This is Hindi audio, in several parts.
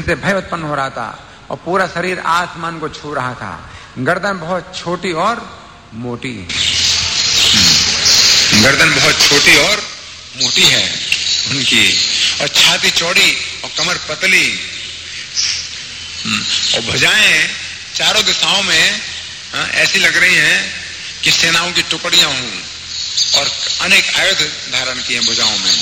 जिससे भय उत्पन्न हो रहा था, और पूरा शरीर आसमान को छू रहा था। गर्दन बहुत छोटी और मोटी, गर्दन बहुत छोटी और मोटी है उनकी, और छाती चौड़ी और कमर पतली, और भुजाएं चारों दिशाओं में ऐसी लग रही हैं कि सेनाओं की टुकड़ियां हों, और अनेक आयुध धारण किए भुजाओं में।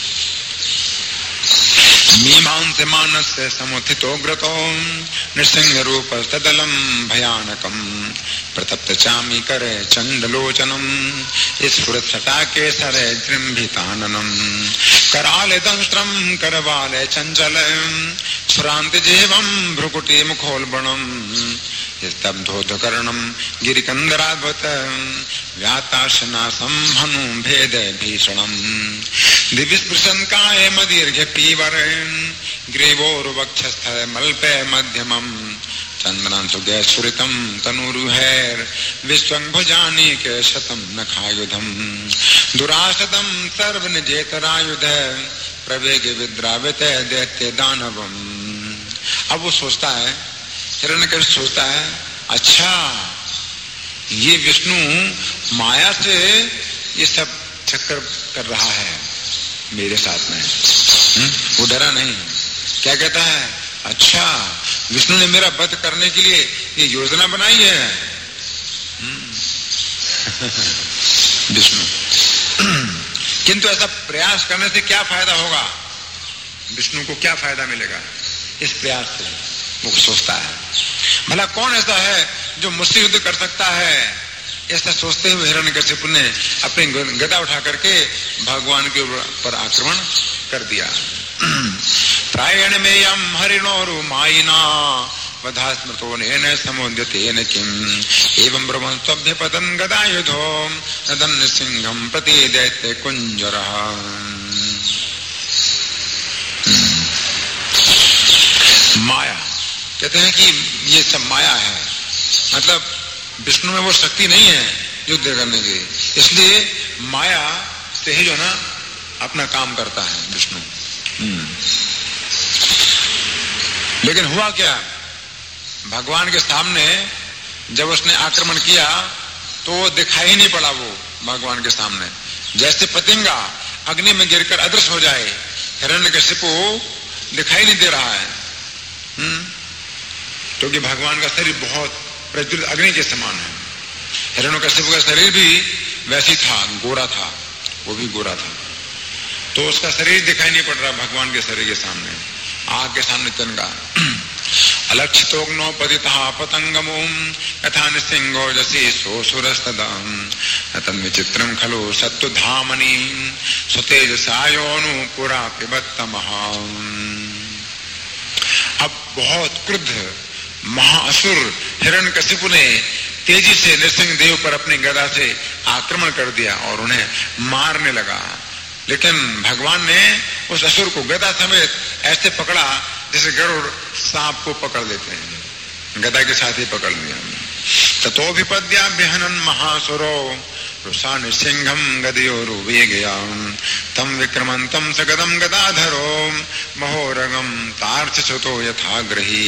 मीमांस मानस समुत्थितो ग्रतो नृसिंह रूप तदलम भयानकम प्रतप्त चामी करे चंडलोचनम स्फुरत सटाके सरे जृंभिताननम कराले दंष्ट्रम करवाले चंचल सुरांत जीवम भ्रुकुटी मुखोलबणम स्तब्धोधकर्णम गिरिकंदराद्भुत व्याताशनासम हनु भेद भीषणम दिव्यस्पृशन काय मदीर्घ पीवर ग्रीवोर्वक्षस्थ मल्पे मध्यमम चंदनं सुगे सुरितम तनुरुहैर विश्वंभुजानी के शतम नखायुधम दुराशतम सर्व निजेतरायुध प्रवेग विद्रावित दैत्य दानवम। अब वो सोचता है, हिरण्यकशिपु सोचता है, अच्छा ये विष्णु माया से ये सब चक्कर कर रहा है मेरे साथ में। वो डरा नहीं, क्या कहता है, अच्छा विष्णु ने मेरा वध करने के लिए ये योजना बनाई है। विष्णु किंतु ऐसा प्रयास करने से क्या फायदा होगा, विष्णु को क्या फायदा मिलेगा इस प्रयास से, वो सोचता है। भला कौन ऐसा है जो मुझसे युद्ध कर सकता है, ऐसा सोचते हुए हिरण्यकशिपु ने अपनी गदा उठा करके भगवान के ऊपर आक्रमण कर दिया। प्रायण में यम हरिणोरु मायिना वधा स्मृतो नेन समुद्यतेन किम एवं ब्रह्मस्तभ्य पतन गदायुधो नदन सिंहम प्रति दैत्य कुंजरः। माया कहते हैं कि ये सब माया है, मतलब विष्णु में वो शक्ति नहीं है युद्ध करने की, इसलिए माया से ही जो ना अपना काम करता है विष्णु। लेकिन हुआ क्या, भगवान के सामने जब उसने आक्रमण किया तो वो दिखाई नहीं पड़ा। वो भगवान के सामने जैसे पतंगा अग्नि में गिरकर अदृश्य हो जाए, हिरण्यकशिपु दिखाई नहीं दे रहा है, क्योंकि भगवान का शरीर बहुत प्रज्वलित अग्नि के समान है। हिरण्यकशिपु का शरीर भी वैसी था, गोरा था, वो भी गोरा था, तो उसका शरीर दिखाई नहीं पड़ रहा भगवान के शरीर के सामने, आग के सामने तिनका। अलक्षितोग्नो पतितः पतंगमोम यथा निसिंहो जसी सोसुरस्तदम तम विचित्रम खलु सत्तुधामनि सुतेजसायोनु पुरा पिबत्तमः। अब बहुत क्रुद्ध महाअसुर हिरण्यकशिपु ने तेजी से नृसिंह देव पर अपनी गदा से आक्रमण कर दिया और उन्हें मारने लगा। लेकिन भगवान ने उस असुर को गदा समेत ऐसे पकड़ा जैसे गरुड़ सांप को पकड़ लेते हैं, गदा के साथ ही पकड़ लिया। ततो विपद्याभ्यहनन महासुरो रुषा नृसिंहम गदयोरुवेगया तम विक्रमंतम सगदम गदाधरो महोरगम तार्चसुतो यथाग्रही।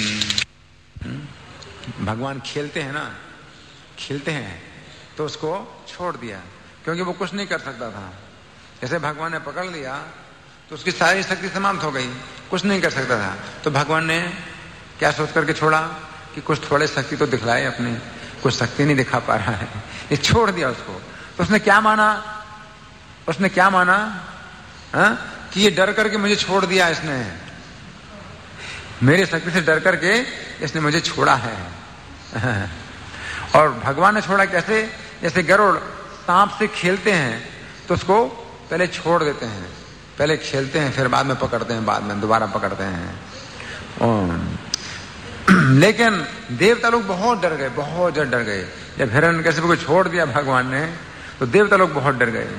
भगवान खेलते हैं ना, खेलते हैं तो उसको छोड़ दिया, क्योंकि वो कुछ नहीं कर सकता था। जैसे भगवान ने पकड़ लिया तो उसकी सारी शक्ति समाप्त हो गई, कुछ नहीं कर सकता था। तो भगवान ने क्या सोच करके छोड़ा कि कुछ थोड़े शक्ति तो दिखलाए अपने, कुछ शक्ति नहीं दिखा पा रहा है, ये छोड़ दिया उसको। तो उसने क्या माना, उसने क्या माना कि ये डर करके मुझे छोड़ दिया, इसने मेरी शक्ति से डर करके इसने मुझे छोड़ा है। और भगवान ने छोड़ा कैसे, जैसे गरुड़ सांप से खेलते हैं तो उसको पहले छोड़ देते हैं, पहले खेलते हैं फिर बाद में पकड़ते हैं, बाद में दोबारा पकड़ते हैं। लेकिन देवता लोग बहुत डर गए, बहुत डर गए। जब हिरण्यकशिपु को छोड़ दिया भगवान ने तो देवता लोग बहुत डर गए,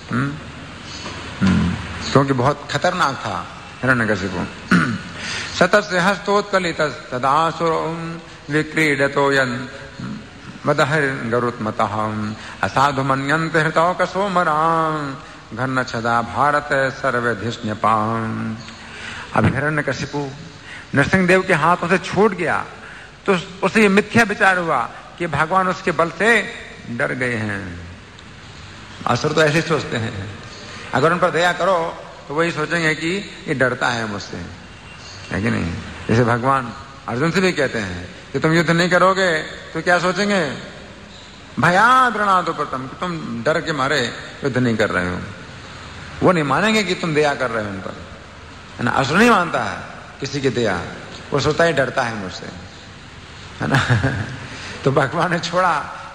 क्योंकि बहुत खतरनाक था हिरण्यकशिपु। सतस्य हस्तोत्कलित तदासुरो विक्रीडतो यन् मदहरिर्गरुत्मतः असाधु मन्यन्ते हृतौ कसोमरान् घन्न छदा भारत सर्वधिष्ण्यपान्। अब हिरण्यकशिपु नरसिंह देव के हाथों से छूट गया तो उसे ये मिथ्या विचार हुआ कि भगवान उसके बल से डर गए हैं। असुर तो ऐसे सोचते हैं, अगर उन पर दया करो तो वही सोचेंगे कि ये डरता है मुझसे, है कि नहीं। जैसे भगवान अर्जुन से भी कहते हैं कि तुम युद्ध नहीं करोगे तो क्या सोचेंगे, भयाद ऋणादुपतम, कि तुम डर के मारे युद्ध नहीं कर रहे हो। वो नहीं मानेंगे कि तुम दया कर रहे हो उन पर, है ना। असुर नहीं मानता है किसी की दया, वो सोचता है डरता है मुझसे, है ना। तो भगवान ने छोड़ा,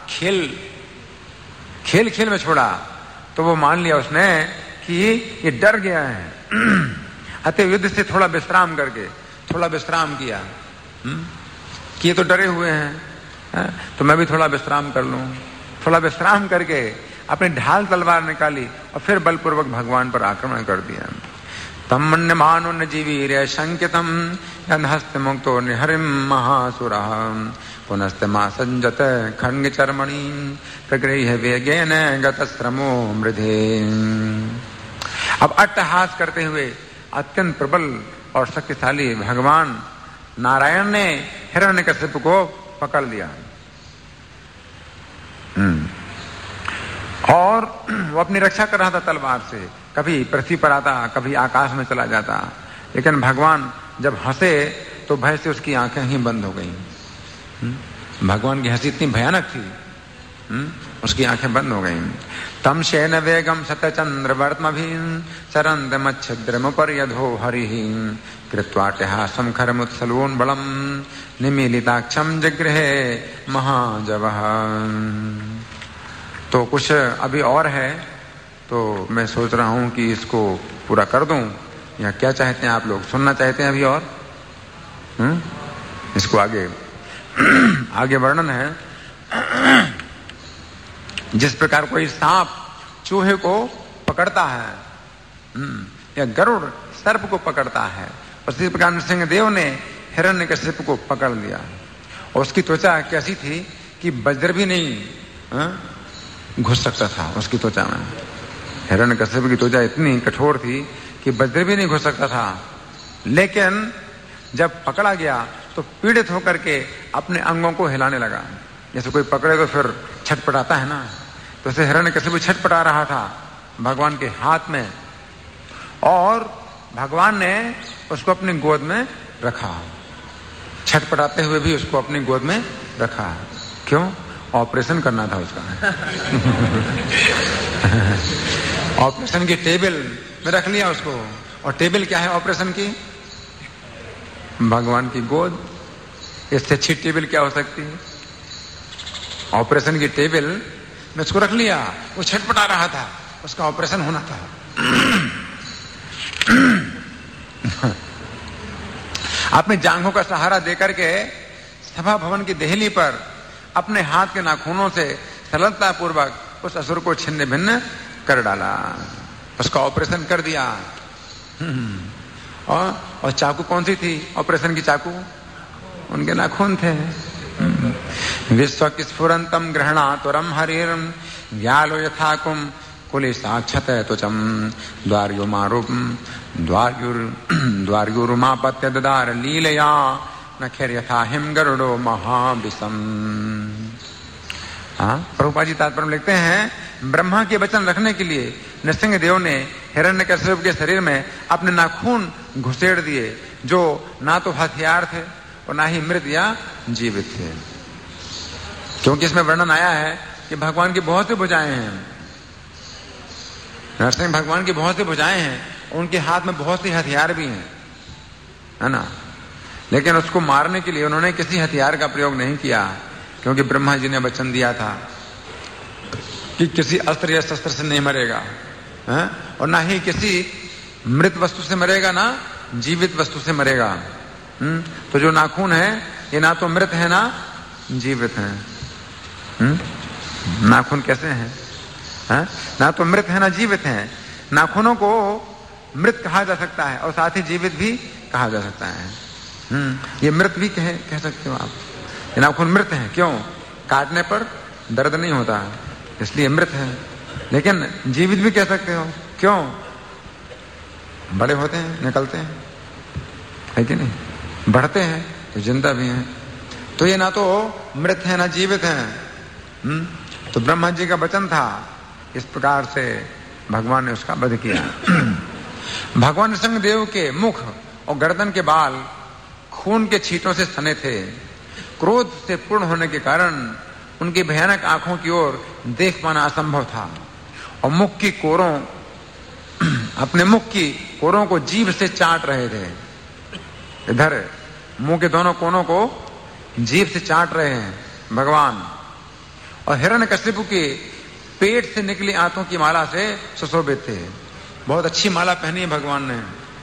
खेल खेल में छोड़ा, तो वो मान लिया उसने कि ये डर गया है। अतः युद्ध से थोड़ा विश्राम करके थोड़ा विश्राम किया कि ये तो डरे हुए हैं, तो मैं भी थोड़ा विश्राम कर लूं। थोड़ा विश्राम करके अपनी ढाल तलवार निकाली और फिर बलपूर्वक भगवान पर आक्रमण कर दिया। तम मन्यमानो न जीवीर शंकितम हस्त मुक्तो निहरिम महासुरः पुनस्त्मा संजत खंग चर्मणि प्रगृह्य वेगेन गतश्रमो मृधे। अब अट्टहास करते हुए अत्यंत प्रबल और शक्तिशाली भगवान नारायण ने हिरण्यकशिपु को पकड़ लिया और वो अपनी रक्षा कर रहा था तलवार से। कभी पृथ्वी पर आता, कभी आकाश में चला जाता, लेकिन भगवान जब हंसे तो भय से उसकी आंखें ही बंद हो गईं। भगवान की हंसी इतनी भयानक थी, उसकी आंखें बंद हो गईं। तम शैन वेगम शतचंद्र वर्तमभि सरंद मच्छद्रमुपर्यधो हरिः कृत्वाट्टहासं खरमुत्सलोन बलम निमीलिताक्षम जगृहे महाजवः। तो कुछ अभी और है, तो मैं सोच रहा हूं कि इसको पूरा कर दूं, या क्या चाहते हैं आप लोग, सुनना चाहते हैं अभी और? इसको आगे वर्णन है। जिस प्रकार कोई सांप चूहे को पकड़ता है या गरुड़ सर्प को पकड़ता है, उसी प्रकार नरसिंह देव ने हिरण्यकशिपु को पकड़ लिया। और उसकी त्वचा कैसी थी कि वज्र भी नहीं घुस सकता था उसकी त्वचा में। हिरण्यकशिपु की त्वचा इतनी कठोर थी कि वज्र भी नहीं घुस सकता था। लेकिन जब पकड़ा गया तो पीड़ित होकर के अपने अंगों को हिलाने लगा। जैसे कोई पकड़े तो फिर छटपटाता है ना, तो उसे हिरण्यकशिपु छटपटा रहा था भगवान के हाथ में, और भगवान ने उसको अपनी गोद में रखा। छटपटाते हुए भी उसको अपनी गोद में रखा। क्यों? ऑपरेशन करना था उसका। ऑपरेशन की टेबल में रख लिया उसको। और टेबल क्या है ऑपरेशन की? भगवान की गोद। इससे अच्छी टेबल क्या हो सकती है? ऑपरेशन की टेबल में उसको रख लिया। वो छटपटा रहा था, उसका ऑपरेशन होना था। अपनी जांघों का सहारा देकर के सभा भवन की देहली पर अपने हाथ के नाखूनों से सरलता पूर्वक उस असुर को छिन्न भिन्न कर डाला, उसका ऑपरेशन कर दिया। और चाकू कौन सी थी ऑपरेशन की? चाकू उनके नाखून थे। विश्व स्फुरंतम गृहणातुरम हरिर्म व्यालो यथाकुम कुलिसाक्षत त्वचम द्वार्युरुमापत्य ददार लीलया नखेर यथा हिम गरुड़ो महाविषम। प्रभुपाद जी तात्पर्य में लिखते हैं, ब्रह्मा के वचन रखने के लिए नरसिंह देव ने हिरण्यकशिपु के शरीर में अपने नाखून घुसेड़ दिए, जो ना तो हथियार थे और ना ही मृत या जीवित थे। क्योंकि इसमें वर्णन आया है कि भगवान की बहुत सी भुजाएं हैं, नरसिंह भगवान की बहुत सी भुजाएं हैं, उनके हाथ में बहुत सी हथियार भी हैं, है ना। लेकिन उसको मारने के लिए उन्होंने किसी हथियार का प्रयोग नहीं किया, क्योंकि ब्रह्मा जी ने वचन दिया था कि किसी अस्त्र या शस्त्र से नहीं मरेगा, है? और ना ही किसी मृत वस्तु से मरेगा, ना जीवित वस्तु से मरेगा। तो जो नाखून है ये ना तो मृत है ना जीवित है। नाखून कैसे हैं? ना तो मृत है ना जीवित है। नाखूनों को मृत कहा जा सकता है और साथ ही जीवित भी कहा जा सकता है। ये मृत भी कह सकते हो आप। ये नाखून मृत है, क्यों? काटने पर दर्द नहीं होता इसलिए मृत है। लेकिन जीवित भी कह सकते हो, क्यों? बड़े होते हैं, निकलते हैं, है कि नहीं? बढ़ते हैं तो जिंदा भी हैं। तो ये ना तो मृत है ना जीवित हैं। तो ब्रह्मा जी का वचन था, इस प्रकार से भगवान ने उसका वध किया। भगवान नृसिंहदेव के मुख और गर्दन के बाल खून के छींटों से सने थे। क्रोध से पूर्ण होने के कारण उनकी भयानक आंखों की ओर देख पाना असंभव था और मुख की कोरों अपने मुख की कोरों को जीभ से चाट रहे थे। इधर मुंह के दोनों कोनों को जीभ से चाट रहे हैं भगवान। और हिरण्यकशिपु के पेट से निकली आंतों की माला से सुशोभित थे। बहुत अच्छी माला पहनी है भगवान ने।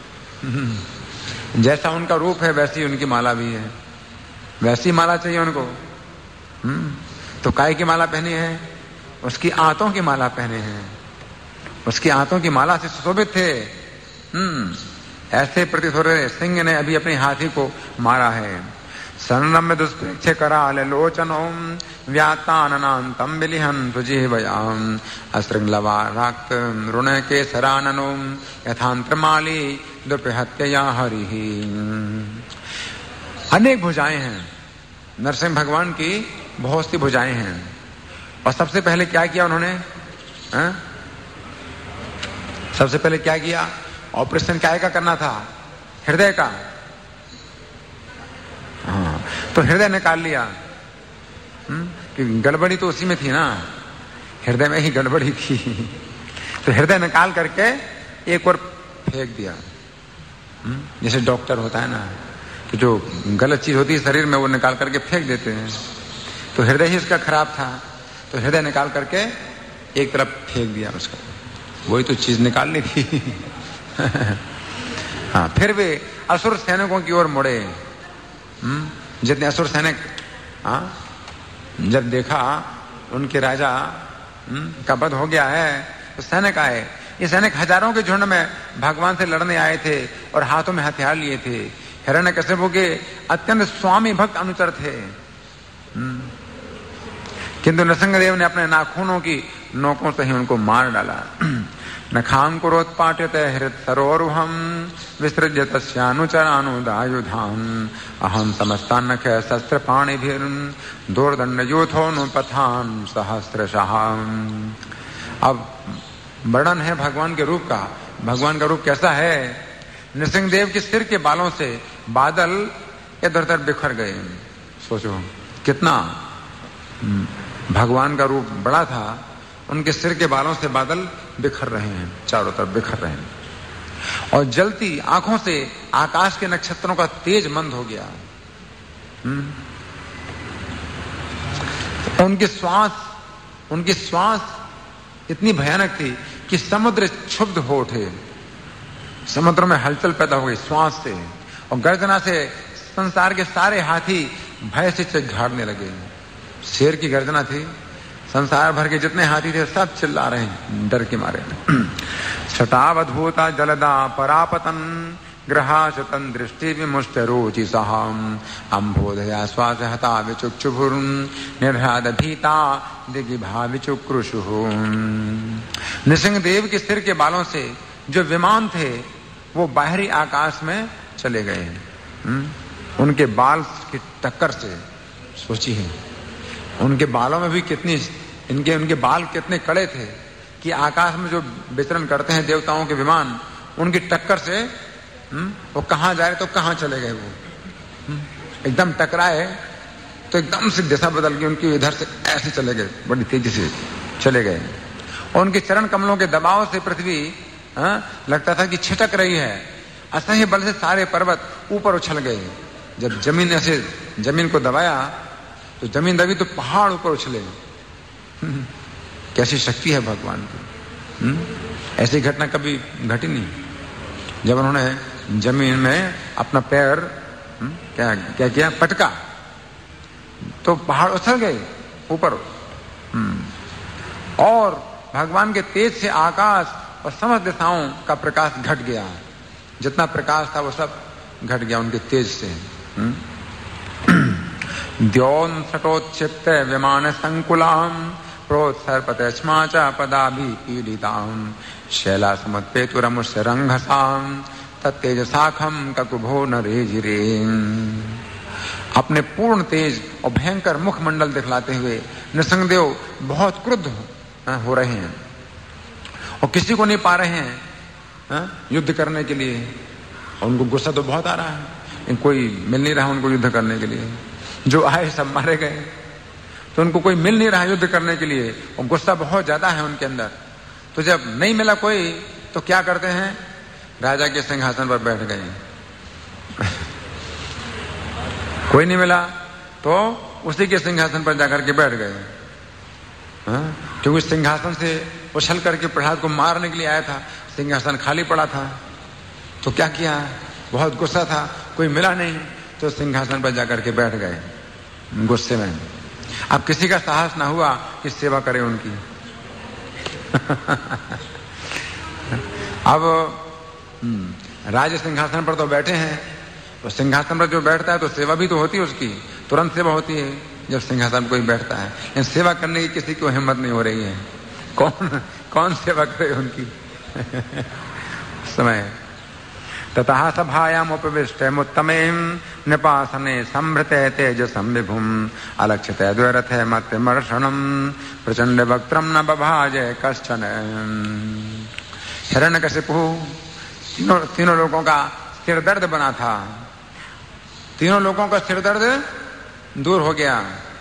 जैसा उनका रूप है वैसी उनकी माला भी है, वैसी माला चाहिए उनको। तो काय की माला पहनी है, उसकी आंतों की माला पहने हैं, उसकी आंतों की माला से सुशोभित थे। ऐसे प्रतीत हो रहे सिंह ने अभी अपने हाथी को मारा है। सन्नम दुष्प्रेक्ष कराल लोचनों व्याताननांतम विलिहन तुजीवयाम अस्रंगलवा रक्त ऋण के सराननो यथांत्रमाली दुर्पहत्यया हरिहि। अनेक भुजाएं हैं नरसिंह भगवान की, बहुत सी भुजाएं हैं। और सबसे पहले क्या किया उन्होंने? सबसे पहले क्या किया? ऑपरेशन क्या का करना था? हृदय का। हाँ, तो हृदय निकाल लिया। कि गड़बड़ी तो उसी में थी ना, हृदय में ही गड़बड़ी थी। तो हृदय निकाल करके एक और फेंक दिया। जैसे डॉक्टर होता है ना कि जो गलत चीज होती है शरीर में वो निकाल करके फेंक देते हैं। तो हृदय ही उसका खराब था, तो हृदय निकाल करके एक तरफ फेंक दिया उसका। वही तो चीज निकालनी थी। हाँ, फिर वे असुर सैनिकों की ओर मुड़े। जितने असुर सैनिक, जब देखा उनके राजा का वध हो गया है तो सैनिक आए। ये सैनिक हजारों के झुंड में भगवान से लड़ने आए थे और हाथों में हथियार लिए थे। हिरण्यकशिपु के अत्यंत स्वामी भक्त अनुचर थे। किंतु नृसिंहदेव ने अपने नाखूनों की नोकों से ही उनको मार डाला। नखां कुरोत्पाट्यते हृत सरोरुहम विसृज्य तस्यानुचरानुदायुधाम अहम समस्तान्नख शस्त्र पाणिभिर्न दोर्दंडयूथोनुपथान सहस्रशः। अब वर्णन है भगवान के रूप का। भगवान का रूप कैसा है? नृसिंहदेव के सिर के बालों से बादल इधर उधर बिखर गए। सोचो कितना भगवान का रूप बड़ा था। उनके सिर के बालों से बादल बिखर रहे हैं, चारों तरफ बिखर रहे हैं। और जलती आंखों से आकाश के नक्षत्रों का तेज मंद हो गया। उनकी श्वास इतनी भयानक थी कि समुद्र क्षुब्ध हो उठे। समुद्र में हलचल पैदा हो गई श्वास से, और गर्जना से संसार के सारे हाथी भय से चिल्लाने लगे। शेर की गर्जना थी, संसार भर के जितने हाथी थे सब चिल्ला रहे हैं डर के मारे। छटावधूता जलदा परापतन ग्रहाशतन दृष्टि विमुष्ट रोचि सहाम अम्भोधया श्वास हता विचुक्षुभुर्न निर्हृद भीता दिगिभा विचुक्रुषु। नृसिंहदेव के सिर के बालों से जो विमान थे वो बाहरी आकाश में चले गए। उनके बाल की टक्कर से सोचिए, उनके बालों में भी कितनी उनके बाल कितने कड़े थे कि आकाश में जो विचरण करते हैं देवताओं के विमान, उनकी टक्कर से वो कहां जा रहे तो कहां चले गए। वो एकदम टकराए तो एकदम से दिशा बदल गई उनकी, इधर से ऐसे चले गए, बड़ी तेजी से चले गए। और उनके चरण कमलों के दबाव से पृथ्वी लगता था कि छिटक रही है। असह्य बल से सारे पर्वत ऊपर उछल गए। जब जमीन ऐसे जमीन को दबाया तो जमीन दबी तो पहाड़ ऊपर उछले। कैसी शक्ति है भगवान की। ऐसी घटना कभी घटी नहीं। जब उन्होंने जमीन में अपना पैर क्या किया, पटका, तो पहाड़ उछल गए ऊपर। और भगवान के तेज से आकाश और समस्त दिशाओं का प्रकाश घट गया। जितना प्रकाश था वो सब घट गया उनके तेज से। द्योन सटोच्छिप्त विमान संकुलाम प्रोत्सर्पते स्माचा पदाभि पीड़िताम शैला समुत्पेतुरमुष्य रंघसाम तत्तेज साखम ककुभो नरेजिरे। अपने पूर्ण तेज और भयंकर मुखमंडल दिखलाते हुए नृसिंहदेव बहुत क्रुद्ध हो रहे हैं और किसी को नहीं पा रहे हैं युद्ध करने के लिए। और उनको गुस्सा तो बहुत आ रहा है, कोई मिल नहीं रहा उनको युद्ध करने के लिए। जो आए सब मारे गए, तो उनको कोई मिल नहीं रहा युद्ध करने के लिए और गुस्सा बहुत ज्यादा है उनके अंदर। तो जब नहीं मिला कोई तो क्या करते हैं, राजा के सिंहासन पर बैठ गए। कोई नहीं मिला तो उसी के सिंहासन पर जाकर के बैठ गए, क्योंकि सिंहासन से उछल करके प्रहलाद को मारने के लिए आया था, सिंहासन खाली पड़ा था। तो क्या किया, बहुत गुस्सा था, कोई मिला नहीं तो सिंहासन पर जाकर के बैठ गए गुस्से में। अब किसी का साहस ना हुआ कि सेवा करे उनकी। अब राज सिंहासन पर तो बैठे हैं, तो सिंहासन पर जो बैठता है तो सेवा भी तो होती है उसकी, तुरंत सेवा होती है जब सिंहासन पर कोई बैठता है। लेकिन सेवा करने की किसी को हिम्मत नहीं हो रही है। कौन सेवा करे उनकी। समय ततः सभायाम उपविष्टे मुत्तमें निपासने संभृते तेजसं विभुम अलक्षिते द्वैरथे मत्तिमर्षणं प्रचंड वक्त्रं न बभाजे कश्चन। हिरण्यकशिपु तीनों लोगों का सिर दर्द बना था, तीनों लोगों का सिर दर्द दूर हो गया।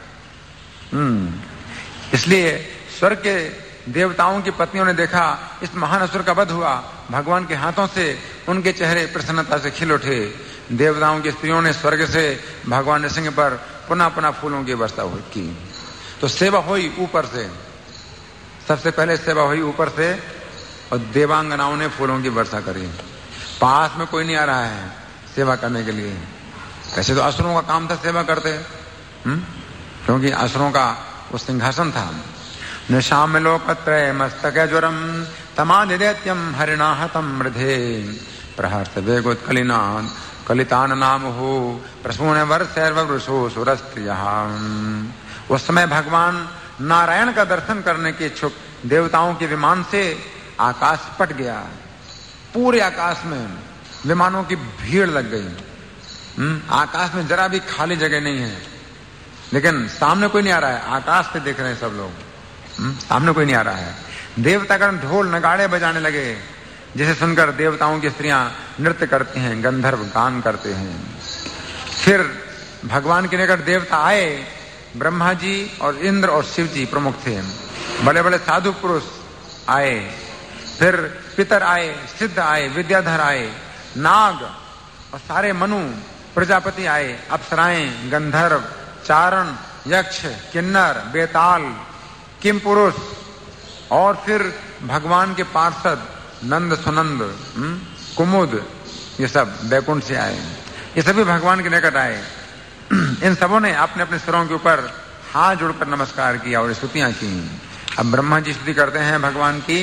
इसलिए स्वर्ग के देवताओं की पत्नियों ने देखा इस महान असुर का वध हुआ, भगवान के हाथों से उनके चेहरे प्रसन्नता से खिल उठे। देवताओं की स्त्रियों ने स्वर्ग से भगवान नृसिंह पर पुनः पुनः फूलों की वर्षा की। तो सेवा हुई ऊपर से, सबसे पहले सेवा हुई ऊपर से और देवांगनाओं ने फूलों की वर्षा करी। पास में कोई नहीं आ रहा है सेवा करने के लिए। वैसे तो असुरों का काम था सेवा करते, क्योंकि असुरों का वो सिंहासन था। निशाम लोकत्रय मस्तक ज्वरम तमादिदैत्यम हरिणाहतम मृधे प्रहर्ष वेगोत्कलिनान कलितान नाम हो प्रसून वर्षो सुरस्त्रिया। उस समय भगवान नारायण का दर्शन करने के इच्छुक देवताओं के विमान से आकाश पट गया। पूरे आकाश में विमानों की भीड़ लग गई। आकाश में जरा भी खाली जगह नहीं है, लेकिन सामने कोई नहीं आ रहा है। आकाश से देख रहे हैं सब लोग, सामने कोई नहीं आ रहा है। देवतागण ढोल नगाड़े बजाने लगे, जिसे सुनकर देवताओं की स्त्रियां नृत्य करती हैं, गंधर्व गान करते हैं। फिर भगवान के निकट देवता आए, ब्रह्मा जी और इंद्र और शिव जी प्रमुख थे। बड़े बड़े साधु पुरुष आए, फिर पितर आए, सिद्ध आए, विद्याधर आए, नाग और सारे मनु प्रजापति आए, अप्सराएं, गंधर्व, चारण, यक्ष, किन्नर, बेताल, किम पुरुष और फिर भगवान के पार्षद नंद सुनंद, कुमुद, ये सब बैकुंठ से आए। ये सभी भगवान के निकट आए। इन सबों ने अपने अपने सिरों के ऊपर हाथ जोड़कर नमस्कार किया और स्तुतियां की। अब ब्रह्मा जी स्तुति करते हैं भगवान की,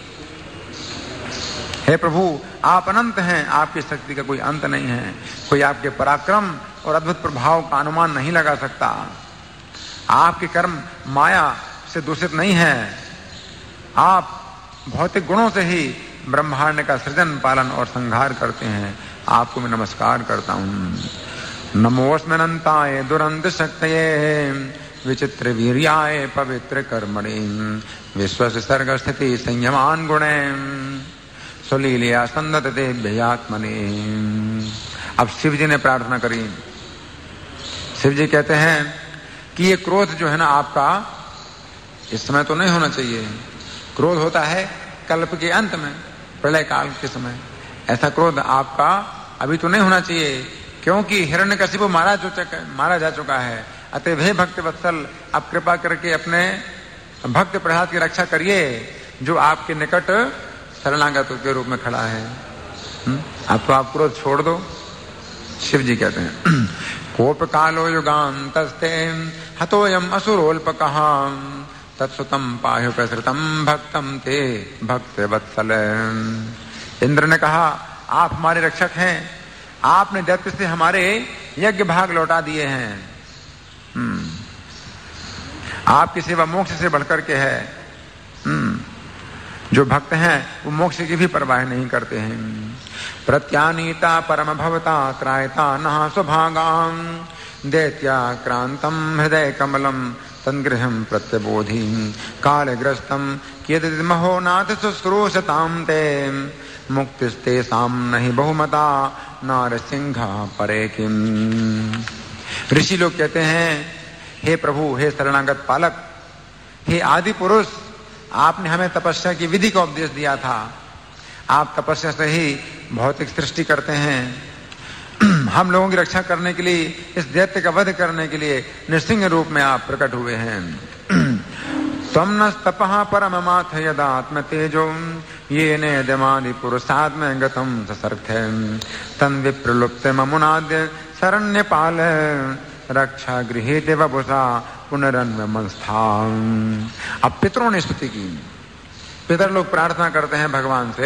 हे प्रभु आप अनंत हैं, आपकी शक्ति का कोई अंत नहीं है, कोई आपके पराक्रम और अद्भुत प्रभाव का अनुमान नहीं लगा सकता। आपके कर्म माया से दूषित नहीं है, आप भौतिक गुणों से ही ब्रह्मांड का सृजन पालन और संहार करते हैं। आपको मैं नमस्कार करता हूँ। नमोस्मनंताय दुरंत शक्तये विचित्र वीर्याय पवित्र कर्मणे विश्व सर्ग स्थिति संयमान गुणे सुलीलिया संदते भयात्मने। अब शिव जी ने प्रार्थना करी। शिव जी कहते हैं कि ये क्रोध जो है ना आपका, इस समय तो नहीं होना चाहिए। क्रोध होता है कल्प के अंत में, प्रलय काल के समय। ऐसा क्रोध आपका अभी तो नहीं होना चाहिए, क्योंकि हिरण्यकशिपु मारा जा चुका है। अतः हे भक्त वत्सल, आप कृपा करके अपने भक्त प्रहलाद की रक्षा करिए, जो आपके निकट शरणागत के रूप में खड़ा है। अब तो आप क्रोध छोड़ दो। शिव जी कहते हैं कोप कालो युगान्तस्ते हतोयम असुरोल्पकः तत्सुतम पाह्य प्रसृतम भक्तम ते भक्त वत्सल। इंद्र ने कहा आप हमारे रक्षक हैं, आपने दैत्य से हमारे यज्ञ भाग लौटा दिए हैं। आपकी सेवा मोक्ष से बढ़कर के है। जो भक्त हैं वो मोक्ष की भी परवाह नहीं करते हैं। प्रत्यानीता परम भवता त्रायता नः स्वभागाम दैत्याक्रांतं हृदय कमलम तन्गृहं प्रत्यबोधि कालग्रस्तं कियद् महोनाथ शुश्रूषतां ते मुक्तिस्तेषां नहि बहुमता नारसिंह परे किम। ऋषि लोग कहते हैं, हे प्रभु, हे शरणागत पालक, हे आदि पुरुष, आपने हमें तपस्या की विधि का उपदेश दिया था। आप तपस्या से ही भौतिक सृष्टि करते हैं। हम लोगों की रक्षा करने के लिए, इस दैत्य का वध करने के लिए नृसिंह रूप में आप प्रकट हुए हैं। त्वं नस्तपः परममाथ यदात्म तेजो येन यदमादि पुरुषात्म गतं ससर्थे तन् विप्रलुप्त ममुनाद्य शरण्यपाल रक्षा गृहीत वपुषा पुनरन्वमंस्थाम्। अब पितरों ने स्तुति की। पितर लोग प्रार्थना करते हैं भगवान से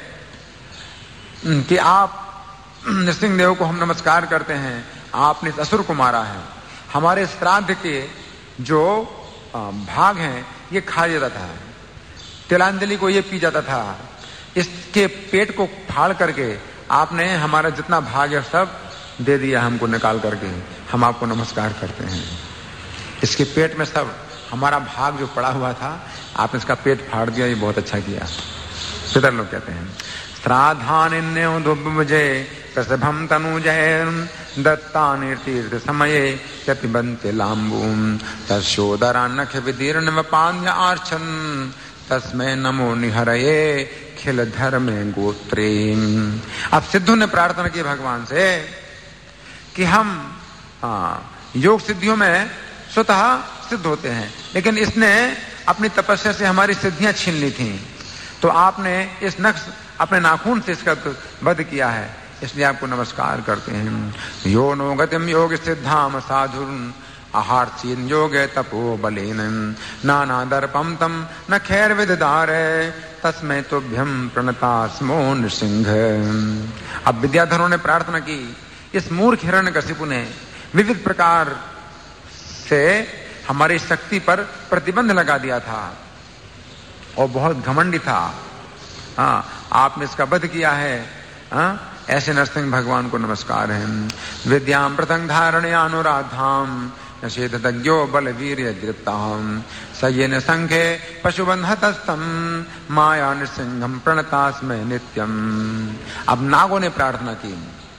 कि आप नृसिंह देव को हम नमस्कार करते हैं, आपने इस असुर को मारा है। हमारे श्राद्ध के जो भाग हैं ये खा जाता था, तिलांजलि को ये पी जाता था। इसके पेट को फाड़ करके आपने हमारा जितना भाग है सब दे दिया हमको निकाल करके। हम आपको नमस्कार करते हैं। इसके पेट में सब हमारा भाग जो पड़ा हुआ था, आपने इसका पेट फाड़ दिया, ये बहुत अच्छा किया। पितर लोग कहते हैं, श्राद्धान्योदुभुजे प्रसभम तनुजय दत्तानि तीर्थ समये पिबन्ति लाम्बूम तस्योदरान्नख विदीर्ण वपान्य आर्चन तस्मै नमो निहरये खिल धर्मे गोत्रे। अब सिद्धों ने प्रार्थना की भगवान से कि हम योग सिद्धियों में स्वतः सिद्ध होते हैं, लेकिन इसने अपनी तपस्या से हमारी सिद्धियां छीन ली थी, तो आपने इस नक्श अपने नाखून से इसका वध किया है, इसलिए आपको नमस्कार करते हैं। यो नो गतिम योग सिद्धाम साधुर आहार्चीन योगे तपो बलेन नाना दर्पम तम न खैर विददार तस्मै तुभ्यम प्रणता स्मो नृसिंह। अब विद्याधरों ने प्रार्थना की। इस मूर्ख हिरण्यकशिपु ने विविध प्रकार से हमारी शक्ति पर प्रतिबंध लगा दिया था और बहुत घमंडी था। आपने इसका वध किया है। ऐसे नरसिंह भगवान को नमस्कार है। विद्याम प्रतंग धारणे अनुराधाम नशेत तज्ञो बलवीर्य दृप्ताम सयेन संखे पशुबंधतस्तम माया नृसिंहम प्रणतास्मै नित्यम। अब नागों ने प्रार्थना की।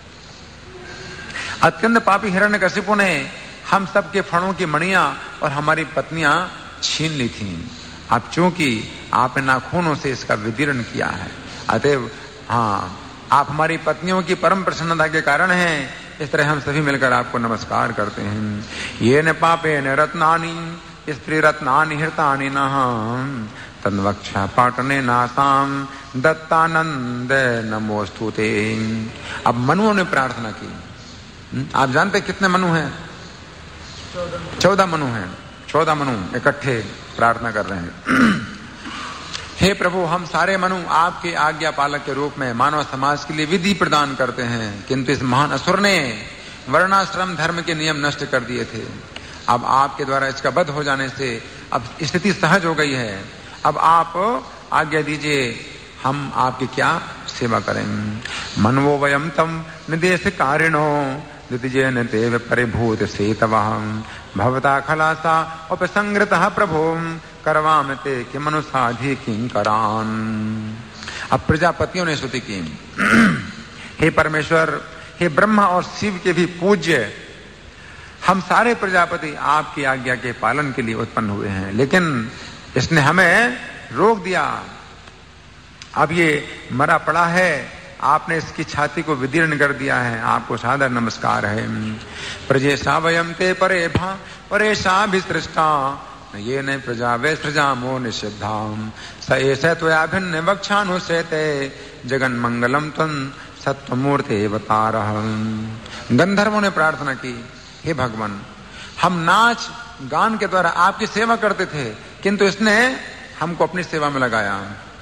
अत्यंत पापी हिरण्यकशिपु ने हम सबके फणों की मणियां और हमारी पत्नियां छीन ली थीं। अब चूंकि आपने नाखूनों से इसका विदीर्ण किया है, अतएव आप हमारी पत्नियों की परम प्रसन्नता के कारण हैं। इस तरह हम सभी मिलकर आपको नमस्कार करते हैं। ये न पापे न रत्नानि स्त्री रत्नानि हृतानि नः तन्वक्षा पाटने नासाम दत्तानंद नमोस्तुते। अब मनुओं ने प्रार्थना की। आप जानते कितने मनु हैं? 14 मनु हैं। 14 मनु इकट्ठे प्रार्थना कर रहे हैं। हे प्रभु, हम सारे मनु आपके आज्ञा पालक के रूप में मानव समाज के लिए विधि प्रदान करते हैं, किंतु इस महान असुर ने वर्णाश्रम धर्म के नियम नष्ट कर दिए थे। अब आपके द्वारा इसका वध हो जाने से अब स्थिति सहज हो गई है। अब आप आज्ञा दीजिए, हम आपकी क्या सेवा करें। मनवो वयम तम निदेश कारिणो द्वितीयेन देव परिभूत सेतवहं भवता खलासा उपसंग्रतः प्रभो करवाम ते कि मनुसाधि किंकरान। अब प्रजापतियों ने स्तुति की। हे परमेश्वर, हे ब्रह्मा और शिव के भी पूज्य, हम सारे प्रजापति आपकी आज्ञा के पालन के लिए उत्पन्न हुए हैं, लेकिन इसने हमें रोक दिया। अब ये मरा पड़ा है, आपने इसकी छाती को विदीर्ण कर दिया है। आपको सादर नमस्कार है। प्रजेशा वयम ते परेशा विसृष्टा ये न प्रजा वे सृजामो निषिद्धाम स ऐसे त्वया भिन्न वक्षानुशेते जगन मंगलम त्वं सत्वमूर्ते अवतारः। गंधर्वों ने प्रार्थना की, हे भगवान, हम नाच गान के द्वारा आपकी सेवा करते थे, किंतु इसने हमको अपनी सेवा में लगाया।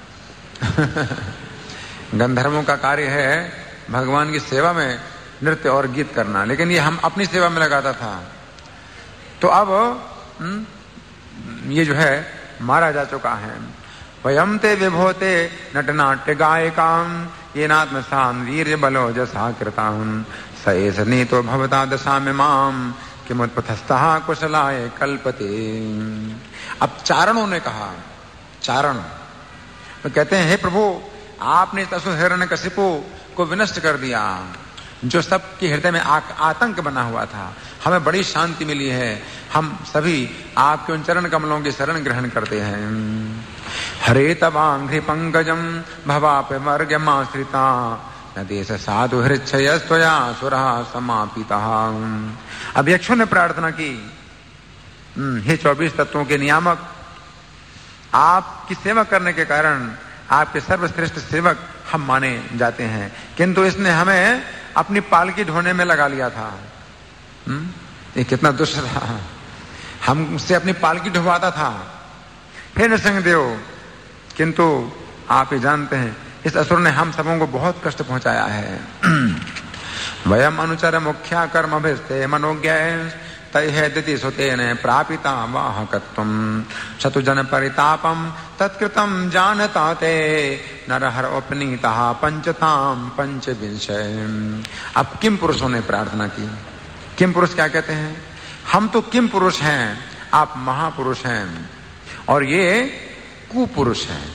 गंधर्वों का कार्य है भगवान की सेवा में नृत्य और गीत करना, लेकिन ये हम अपनी सेवा में लगाता था। तो अब ये जो है मारा जा चुका है। वयम ते विभोते नटनाट्य गायिकाम येनात्मसान् वीर्यबलो जसा कृतां स एष नीतो भवता दशामिमां किमुत्पथस्थः कुशलाय कल्पते। अब चारणों ने कहा, चारण तो कहते हैं, हे प्रभु, आपने इस असुर हिरण्यकशिपु को विनष्ट कर दिया, जो सबके हृदय में आतंक बना हुआ था। हमें बड़ी शांति मिली है, हम सभी आपके उन चरण कमलों की शरण ग्रहण करते हैं। हरे तवांघ्रि पंकजम भवापमर्गमाश्रिता न देश साधु हृच्छयस्त्वया सुरः समापितः। अब यक्षों ने प्रार्थना की, हे 24 तत्वों के नियामक, आपकी सेवा करने के कारण आपके सर्वश्रेष्ठ सेवक हम माने जाते हैं, किंतु इसने हमें अपनी पालकी ढोने में लगा लिया था। ये कितना दुष्ट था, हमसे अपनी पालकी ढोवाता था। हे नृसिंहदेव, किंतु आप ये जानते हैं इस असुर ने हम सबों को बहुत कष्ट पहुंचाया है। वयम अनुचर मुख्या कर्म भिस्ते मनोज्ञ तैहेदिति सुतेन प्रापिता वाहकत्वम शतुजन परितापम तत्कृतम जानता ते नरहर उपनीतः पंचताम पंचविंशय। अब किम पुरुषों ने प्रार्थना की। किम पुरुष क्या कहते हैं? हम तो किम पुरुष हैं, आप महापुरुष हैं और ये कुपुरुष हैं।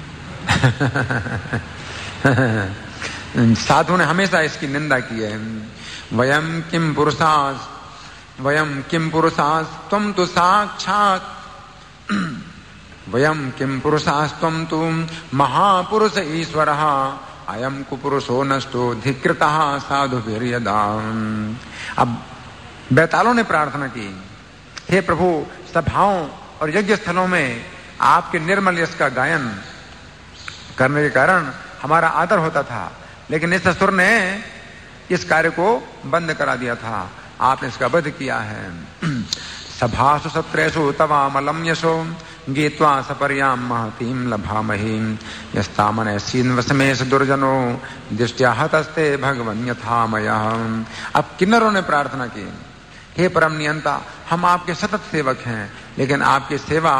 साधु ने हमेशा इसकी निंदा की है। वयम किम पुरुषास त्वम तो साक्षात, वयम किम पुरुषास त्वम तो महापुरुष ईश्वरः अयम कुपुरुषो नष्टो धिकृतः साधुभिर्यदा। अब बैतालों ने प्रार्थना की, हे प्रभु, सभाओं और यज्ञ स्थलों में आपके निर्मल यश का गायन करने के कारण हमारा आदर होता था, लेकिन इस असुर ने इस कार्य को बंद करा दिया था, आपने इसका वध किया है। सभासु सत्रेषु तवामलं यशो गीत्वा सपर्यां महतीं लभामहीं यस्तामने सीन्वसमेष दुर्जनो दृष्ट्या हतस्ते भगवन् यथामयः। अब किन्नरों ने प्रार्थना की, हे परम नियंता, हम आपके सतत सेवक हैं, लेकिन आपकी सेवा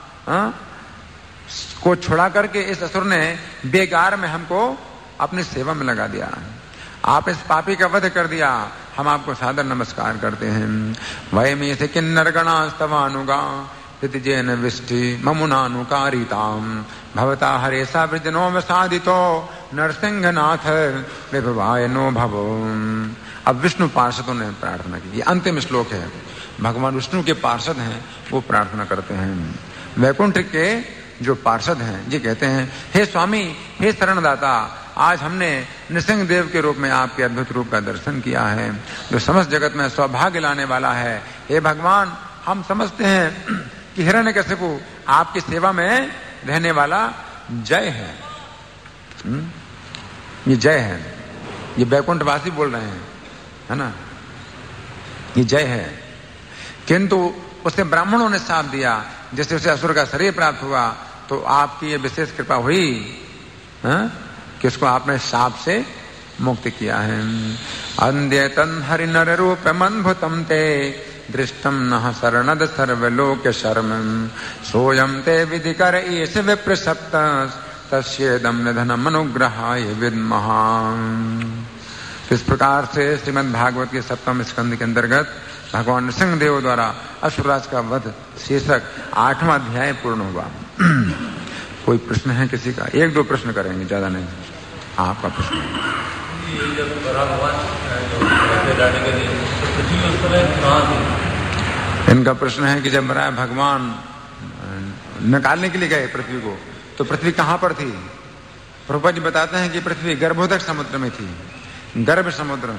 को छुड़ा करके इस असुर ने बेगार में हमको अपनी सेवा में लगा दिया। आप इस पापी का वध कर दिया, हम आपको सादर नमस्कार करते हैं। वयमे से किन्नर गणास्तवानुगा तिथिजेन विष्टि ममुनानुकारिताम भवता हरेसा वृजनो वसादितो नरसिंहनाथ विभवाय नो भवो। अब विष्णु पार्षदों ने प्रार्थना की, ये अंतिम श्लोक है। भगवान विष्णु के पार्षद हैं, वो प्रार्थना करते हैं। वैकुंठ के जो पार्षद हैं ये कहते हैं, हे स्वामी, हे शरणदाता, आज हमने नृसिंह देव के रूप में आपके अद्भुत रूप का दर्शन किया है, जो समस्त जगत में सौभाग्य लाने वाला है। हे भगवान, हम समझते हैं कि हिरण्यकशिपु आपकी सेवा में रहने वाला जय है। ये जय है, ये वैकुंठवासी बोल रहे हैं, है ना, ये जय है। किंतु उसे ब्राह्मणों ने साथ दिया, जैसे उसे असुर का शरीर प्राप्त हुआ तो आपकी ये विशेष कृपा हुई कि उसको आपने शाप से मुक्त किया है। अंध्यतन हरि नर रूप मनभुतम ते दृष्टम नः शरणद सर्वलोक शर्म सोयम ते विधि कर ईश विप्र सप्त तस्येदम निधनम अनुग्रहाय विद्महा। इस प्रकार से श्रीमद् भागवत के 7वें स्कंद के अंतर्गत भगवान नृसिंहदेव द्वारा असुरराज का वध शीर्षक 8वां अध्याय पूर्ण हुआ। कोई प्रश्न है किसी का? 1-2 प्रश्न करेंगे, ज्यादा नहीं। आपका प्रश्न? इनका प्रश्न है कि जब भगवान निकालने के लिए गए पृथ्वी को, तो पृथ्वी कहां पर थी? प्रभुपाद जी बताते हैं कि पृथ्वी गर्भोदक समुद्र में थी। गर्भ समुद्र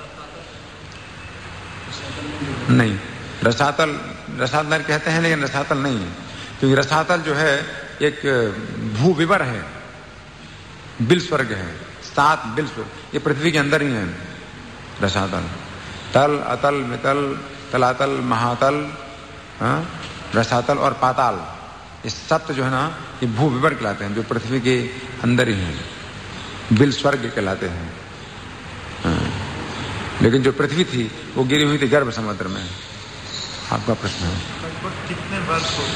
नहीं, रसातल कहते हैं, लेकिन रसातल नहीं है, क्योंकि रसातल जो है एक भूविवर है, बिल स्वर्ग है, 7 बिल स्वर्ग, ये पृथ्वी के अंदर ही है। रसातल, तल, अतल, मितल, तलातल, महातल, रसातल और पाताल, ये सप्त जो है ना, ये भूविवर कहलाते हैं, जो पृथ्वी के अंदर ही हैं, बिल स्वर्ग कहलाते हैं। लेकिन जो पृथ्वी थी वो गिरी हुई थी गर्भ समुद्र में। आपका प्रश्न है? कितने वर्ष हो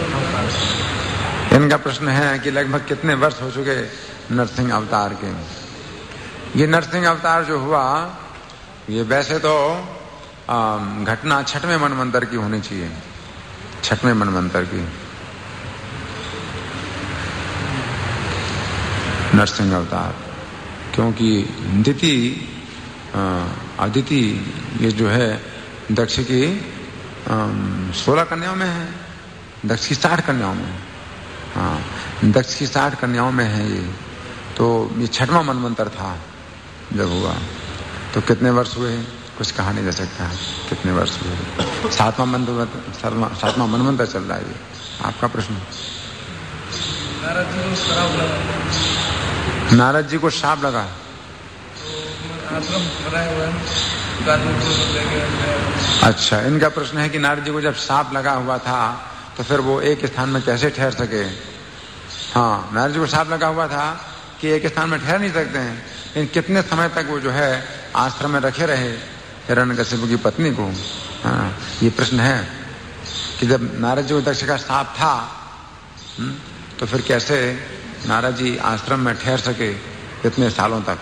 चुके? इनका प्रश्न है कि लगभग कितने वर्ष हो चुके नरसिंह अवतार के। ये नरसिंह अवतार जो हुआ, ये वैसे तो घटना 6वें मनवंतर की होनी चाहिए, 6वें मनवंतर की नरसिंह अवतार, क्योंकि अदिति ये जो है दक्ष की 16 कन्याओं में है, दक्ष की 60 कन्याओं में, हाँ दक्ष की 60 कन्याओं में है ये। तो ये 6वां मनवंतर था जब हुआ, तो कितने वर्ष हुए कुछ कहा नहीं जा सकता कितने वर्ष हुए। 7वां मनवंतर चल रहा है ये। आपका प्रश्न? नारद जी को श्राप लगा, अच्छा इनका प्रश्न है कि नारद जी को जब श्राप लगा हुआ था तो फिर वो एक स्थान में कैसे ठहर सके। हाँ, नारद जी को श्राप लगा हुआ था कि एक स्थान में ठहर नहीं सकते हैं, लेकिन कितने समय तक वो जो है आश्रम में रखे रहे हिरण्यकशिपु की पत्नी को। हाँ, ये प्रश्न है कि जब नारद जी को दक्ष का श्राप था तो फिर कैसे नारद जी आश्रम में ठहर सके इतने सालों तक।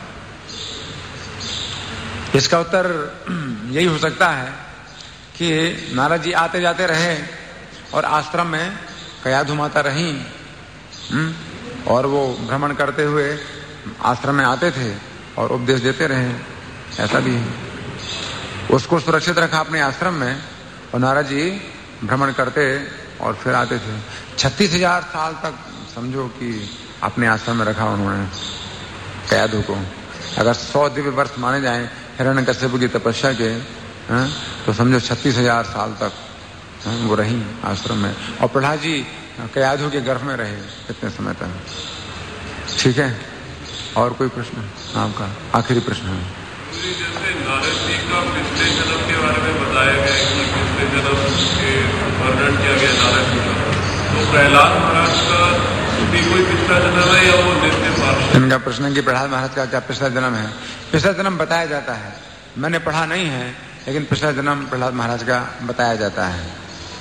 इसका उत्तर यही हो सकता है कि नारद जी आते जाते रहे और आश्रम में कयाधु माता रही, और वो भ्रमण करते हुए आश्रम में आते थे और उपदेश देते रहे, ऐसा भी है। उसको सुरक्षित रखा अपने आश्रम में और नारद जी भ्रमण करते और फिर आते थे। 36,000 साल तक समझो कि अपने आश्रम में रखा उन्होंने कयाधु को। अगर 100 दिव्य वर्ष माने जाएं हिरण्यकशिपु की तपस्या के, तो समझो 36,000 साल तक वो रही आश्रम में, और प्रहलाद जी कयाधु के गर्भ में रहे कितने समय तक। ठीक है, और कोई प्रश्न? आपका आखिरी प्रश्न है। जैसे नारद जी का पिछले जन्म के बारे में बताया गया कि पिछले जन्म के वर्णन किया गया नारद जी का, तो प्रहलाद महाराज का भी कोई पिछला जन्म है या वो नित्य पार्षद? इनका प्रश्न है कि प्रहलाद महाराज का क्या पिछला जन्म है। पिछला जन्म बताया जाता है, मैंने पढ़ा नहीं है, लेकिन पिछला जन्म प्रहलाद महाराज का बताया जाता है।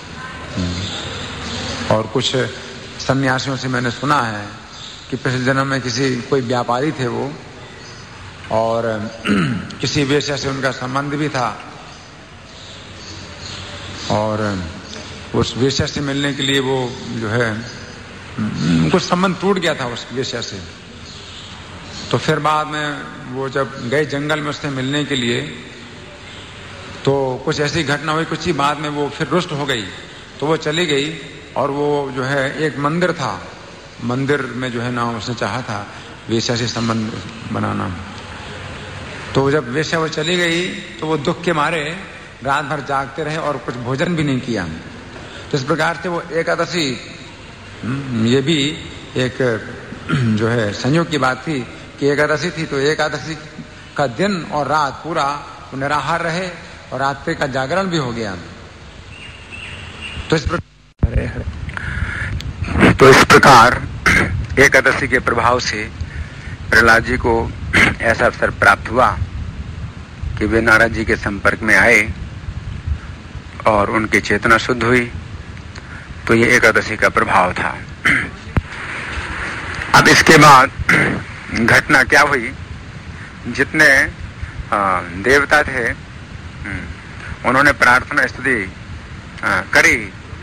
और कुछ सन्यासियों से मैंने सुना है कि पिछले जन्म में कोई व्यापारी थे वो, और किसी वेश्या से उनका संबंध भी था, और उस वेश्या से मिलने के लिए वो जो है कुछ संबंध टूट गया था उस वेश्या से। तो फिर बाद में वो जब गए जंगल में उससे मिलने के लिए, तो कुछ ऐसी घटना हुई, कुछ ही बाद में वो फिर रुष्ट हो गई, तो वो चली गई, और वो जो है एक मंदिर था, मंदिर में जो है ना उसने चाहा था वेश्या से संबंध बनाना। तो जब वेश्या वो चली गई तो वो दुख के मारे रात भर जागते रहे और कुछ भोजन भी नहीं किया। तो इस प्रकार से वो एकादशी, ये भी एक जो है संयोग की बात थी कि एकादशी थी, तो एकादशी का दिन और रात पूरा निराहार रहे और रात्रि का जागरण भी हो गया। तो इस प्रकार एकादशी के प्रभाव से प्रहलाद जी को ऐसा अवसर प्राप्त हुआ कि वे नारद जी के संपर्क में आए और उनकी चेतना शुद्ध हुई। तो ये एकादशी का प्रभाव था। अब इसके बाद घटना क्या हुई, जितने देवता थे उन्होंने प्रार्थना स्तुति करी,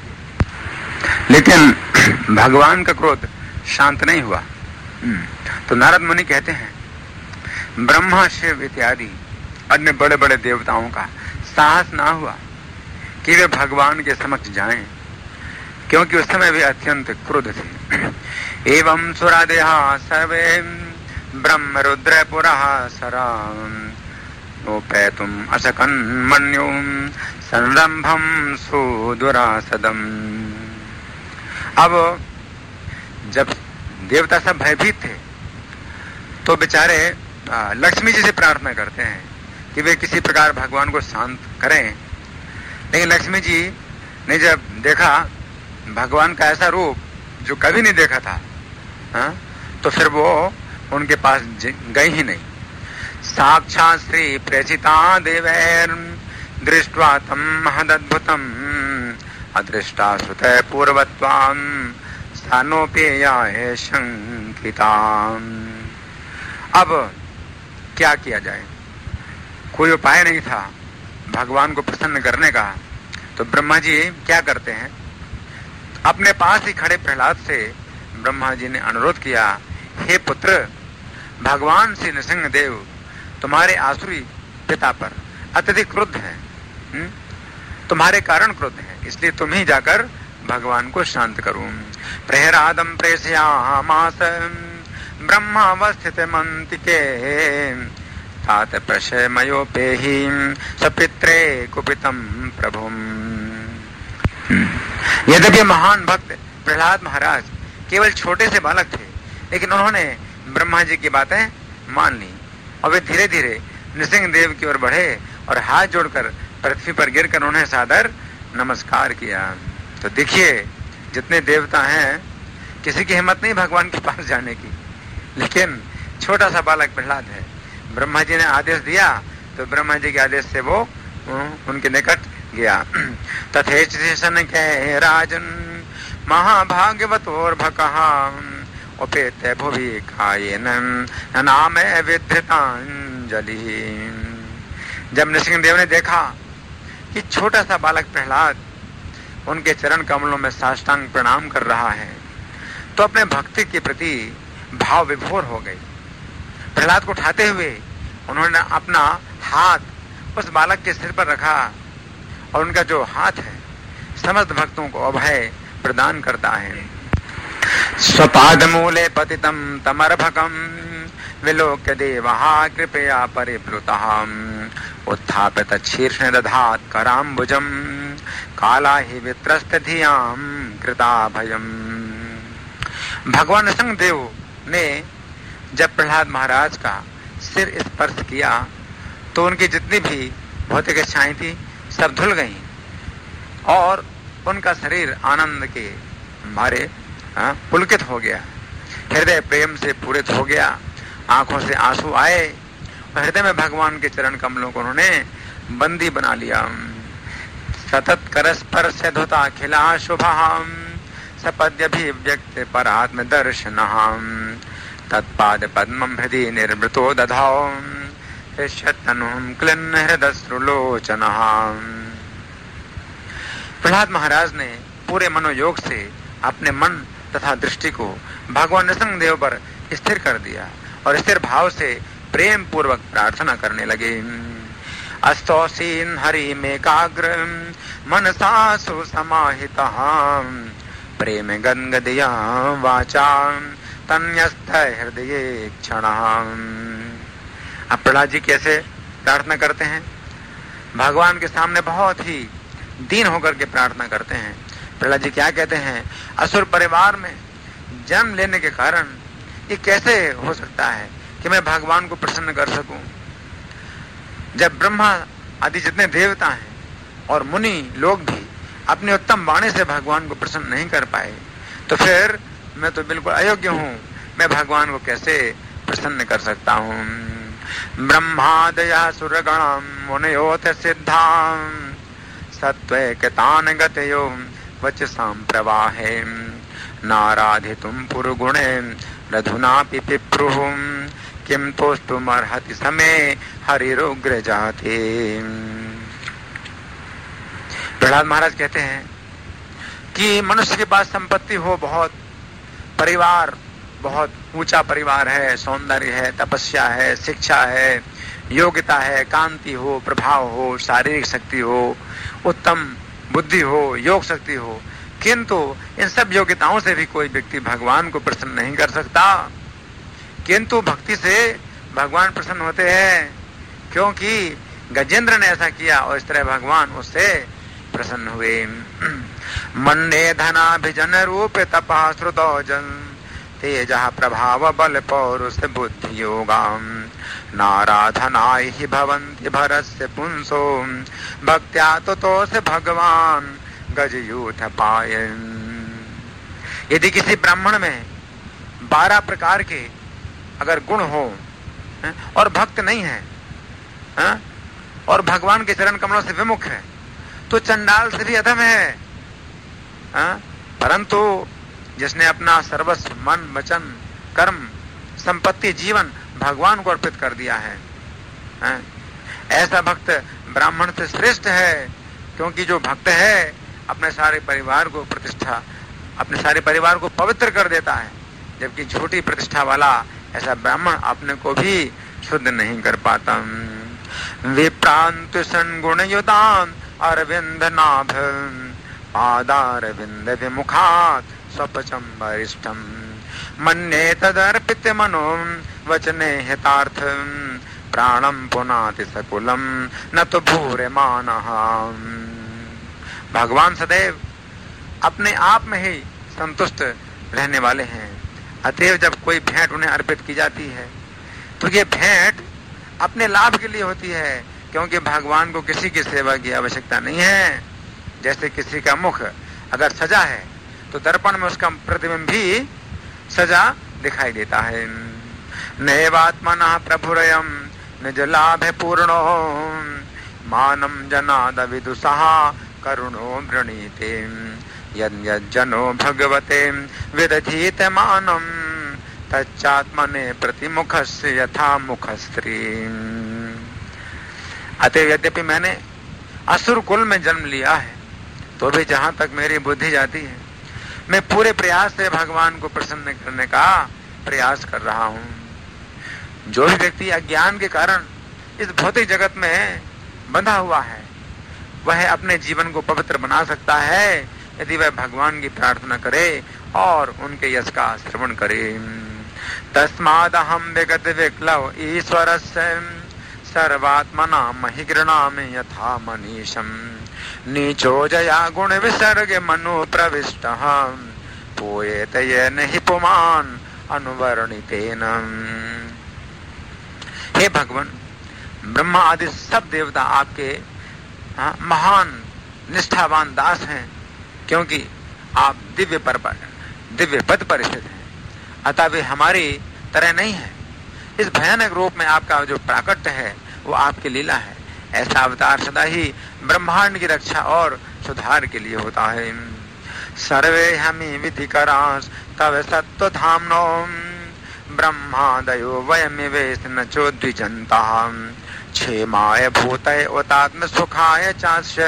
लेकिन भगवान का क्रोध शांत नहीं हुआ। तो नारद मुनि कहते हैं ब्रह्मा शिव इत्यादि अन्य बड़े बड़े देवताओं का साहस ना हुआ कि वे भगवान के समक्ष जाएं, क्योंकि उस समय वे अत्यंत क्रुद्ध थे। एवं सुरादेहा सर्वे ब्रह्म रुद्र पुरः सराम नोपैतुम अशकन मन्युम संरंभम सुदुरासदम। अब जब देवता सब भयभीत थे तो बेचारे लक्ष्मी जी से प्रार्थना करते हैं कि वे किसी प्रकार भगवान को शांत करें, लेकिन लक्ष्मी जी ने जब देखा भगवान का ऐसा रूप जो कभी नहीं देखा था, तो फिर वो उनके पास गई ही नहीं। साक्षात् श्री प्रेषिता देवैर दृष्ट्वा तम महदद्भुतम अदृष्टा सुतः पूर्वत्वाम स्थानोपेयाय शंकिताम। अब क्या किया जाए। कोई उपाय नहीं था भगवान को प्रसन्न करने का। तो ब्रह्मा जी क्या करते हैं, अपने पास ही खड़े प्रहलाद से ब्रह्मा जी ने अनुरोध किया, हे पुत्र, भगवान श्री नृसिंहदेव तुम्हारे आसुरी पिता पर अत्यधिक क्रुद्ध है, तुम्हारे कारण क्रुद्ध है, इसलिए तुम ही जाकर भगवान को शांत करो। प्रहरादम प्रेषयामास ब्रह्मावस्थित मंतिके तात प्रशमयोपेहि सपित्रे कुपितम प्रभुम। यद्यपि महान भक्त प्रहलाद महाराज केवल छोटे से बालक थे, लेकिन उन्होंने ब्रह्मा जी की बातें मान ली और वे धीरे धीरे नृसिंहदेव की ओर बढ़े और हाथ जोड़कर पृथ्वी पर गिरकर उन्हें सादर नमस्कार किया। तो देखिए, जितने देवता हैं किसी की हिम्मत नहीं भगवान के पास जाने की, लेकिन छोटा सा बालक प्रहलाद है। ब्रह्मा जी ने आदेश दिया तो ब्रह्मा जी के आदेश से वो उनके निकट गया। तथेचन के राजन महाभाग्यवतोर्भकः उपेत्य भुवि कायेन नामे विधृतांजलि। जब नृसिंहदेव ने देखा कि छोटा सा बालक प्रहलाद उनके चरण कमलों में साष्टांग प्रणाम कर रहा है, तो अपने भक्ति के प्रति भाव विभोर हो गई। प्रहलाद को उठाते हुए उन्होंने अपना हाथ उस बालक के सिर पर रखा और उनका जो हाथ है समस्त भक्तों को अभय प्रदान करता है। स्वपाद मूले पतितम तमर्भकम विलोक्य देवः कृपया परिप्लुतः उत्थापित शीर्षं दधात कराम्बुजम काला ही वित्रस्त धियाम कृताभयम। भगवान नृसिंहदेव ने जब प्रहलाद महाराज का सिर स्पर्श किया तो उनकी जितनी भी भौतिक इच्छाएं थी सब धुल गईं और उनका शरीर आनंद के मारे पुलकित हो गया, हृदय प्रेम से पूरित हो गया, आंखों से आंसू आए और हृदय में भगवान के चरण कमलों को उन्होंने बंदी बना लिया। सतत करस्पर से धुता खिला शुभम सपद्य भी व्यक्त परात्म दर्शन तत्पाद पद्मं हृदय निर्वृतो दधाओ तनुम क्लिन्न हृदयश्रुलोचन। प्रहलाद महाराज ने पूरे मनोयोग से अपने मन तथा दृष्टि को भगवान नृसिंहदेव पर स्थिर कर दिया और स्थिर भाव से प्रेम पूर्वक प्रार्थना करने लगे। अस्तौसीन हरि में काग्र मनसा सुसमाहितः प्रेम गदगदया वाचा तन्यस्थ हृदये क्षणः। अब प्रहलाद जी कैसे प्रार्थना करते हैं, भगवान के सामने बहुत ही दीन होकर के प्रार्थना करते हैं। प्रहलाद जी क्या कहते हैं, असुर परिवार में जन्म लेने के कारण ये कैसे हो सकता है कि मैं भगवान को प्रसन्न कर सकूं। जब ब्रह्मा आदि जितने देवता हैं और मुनि लोग भी अपनी उत्तम वाणी से भगवान को प्रसन्न नहीं कर पाए, तो फिर मैं तो बिल्कुल अयोग्य हूं, मैं भगवान को कैसे प्रसन्न कर सकता हूं। ब्रह्मादया सुरगणम मुनयोत सिद्धाम सत्वैकतान गतयो वचसां प्रवाहे नाराधितुं पुरुगुणे रधुनापि पिप्रुः किं तोष्टुमर्हति समे हरिरुग्र जाते। प्रहलाद महाराज कहते हैं कि मनुष्य के पास संपत्ति हो, बहुत परिवार, बहुत ऊंचा परिवार है, सौंदर्य है, तपस्या है, शिक्षा है, योग्यता है, कांति हो, प्रभाव हो, शारीरिक शक्ति हो, उत्तम बुद्धि हो, योग शक्ति हो, किंतु इन सब योग्यताओं से भी कोई व्यक्ति भगवान को प्रसन्न नहीं कर सकता। किंतु भक्ति से भगवान प्रसन्न होते हैं, क्योंकि गजेंद्र ने ऐसा किया और इस तरह भगवान उससे प्रसन्न हुए। मन्ने धनाभिजन रूप तपा श्रुतो जन तेज प्रभाव बल पौरुष बुद्धि योगाम नाराधनाय ही भवन्ति भरस्य पुंसो भक्त्या तो से भगवान गजयूथ पायन। यदि किसी ब्राह्मण में 12 प्रकार के अगर गुण हो और भक्त नहीं है और भगवान के चरण कमलों से विमुख है, तो चंडाल से भी अधम है। परंतु जिसने अपना सर्वस्व मन वचन कर्म संपत्ति जीवन भगवान को अर्पित कर दिया है। ऐसा भक्त ब्राह्मण से श्रेष्ठ है, क्योंकि जो भक्त है अपने सारे परिवार को प्रतिष्ठा, अपने सारे परिवार को पवित्र कर देता है, जबकि झूठी प्रतिष्ठा वाला ऐसा ब्राह्मण अपने को भी शुद्ध नहीं कर पाता। विप्रांत सन्गुण युदान अरविंद नाभ पादारविंद विमुखात् स्वपचम वरिष्ठम मन्ये तदर्पित मनो वचने हितार्थ प्राणम पुनाति सकुलम न तो भूरे मानः। भगवान सदैव अपने आप में ही संतुष्ट रहने वाले हैं। अतएव जब कोई भेंट उन्हें अर्पित की जाती है तो ये भेंट अपने लाभ के लिए होती है, क्योंकि भगवान को किसी की सेवा की आवश्यकता नहीं है। जैसे किसी का मुख अगर सजा है तो दर्पण में उसका प्रतिबिंब भी सजा दिखाई देता है। नैवात्मनः प्रभुरयम् निज लाभ पूर्णो मानम जनाद विदुषः करुणो वृणीते यज्जनो भगवते विदधीत मानम तच्चात्मने प्रतिमुखस्य यथा मुखस्त्री। अतः यद्यपि मैंने असुर कुल में जन्म लिया है तो भी जहां तक मेरी बुद्धि जाती है मैं पूरे प्रयास से भगवान को प्रसन्न करने का प्रयास कर रहा हूं। जो भी व्यक्ति अज्ञान के कारण इस भौतिक जगत में बंधा हुआ है वह अपने जीवन को पवित्र बना सकता है यदि वह भगवान की प्रार्थना करे और उनके यश का श्रवण करे। तस्मादहम विगत विक्लव ईश्वरस्य सर्वात्मना महि गृणामि यथा मनीषम् नीचो जया गुण विसर्ग मनु प्रविष्टः पूयेत येन हि पुमान् अनुवर्णितेन। हे भगवान, ब्रह्मा आदि सब देवता आपके महान निष्ठावान दास हैं, क्योंकि आप दिव्य पद पर स्थित हैं। अतः वे हमारी तरह नहीं है। इस भयानक रूप में आपका जो प्राकट्य है वो आपकी लीला है। ऐसा अवतार सदा ही ब्रह्मांड की रक्षा और सुधार के लिए होता है। सर्वे हमी विधि करांस तव सत्व धामनो ब्रह्मादयो वयमिवेश न चोद्विजंता क्षेमाय भूतय उतात्म सुखाय चास्य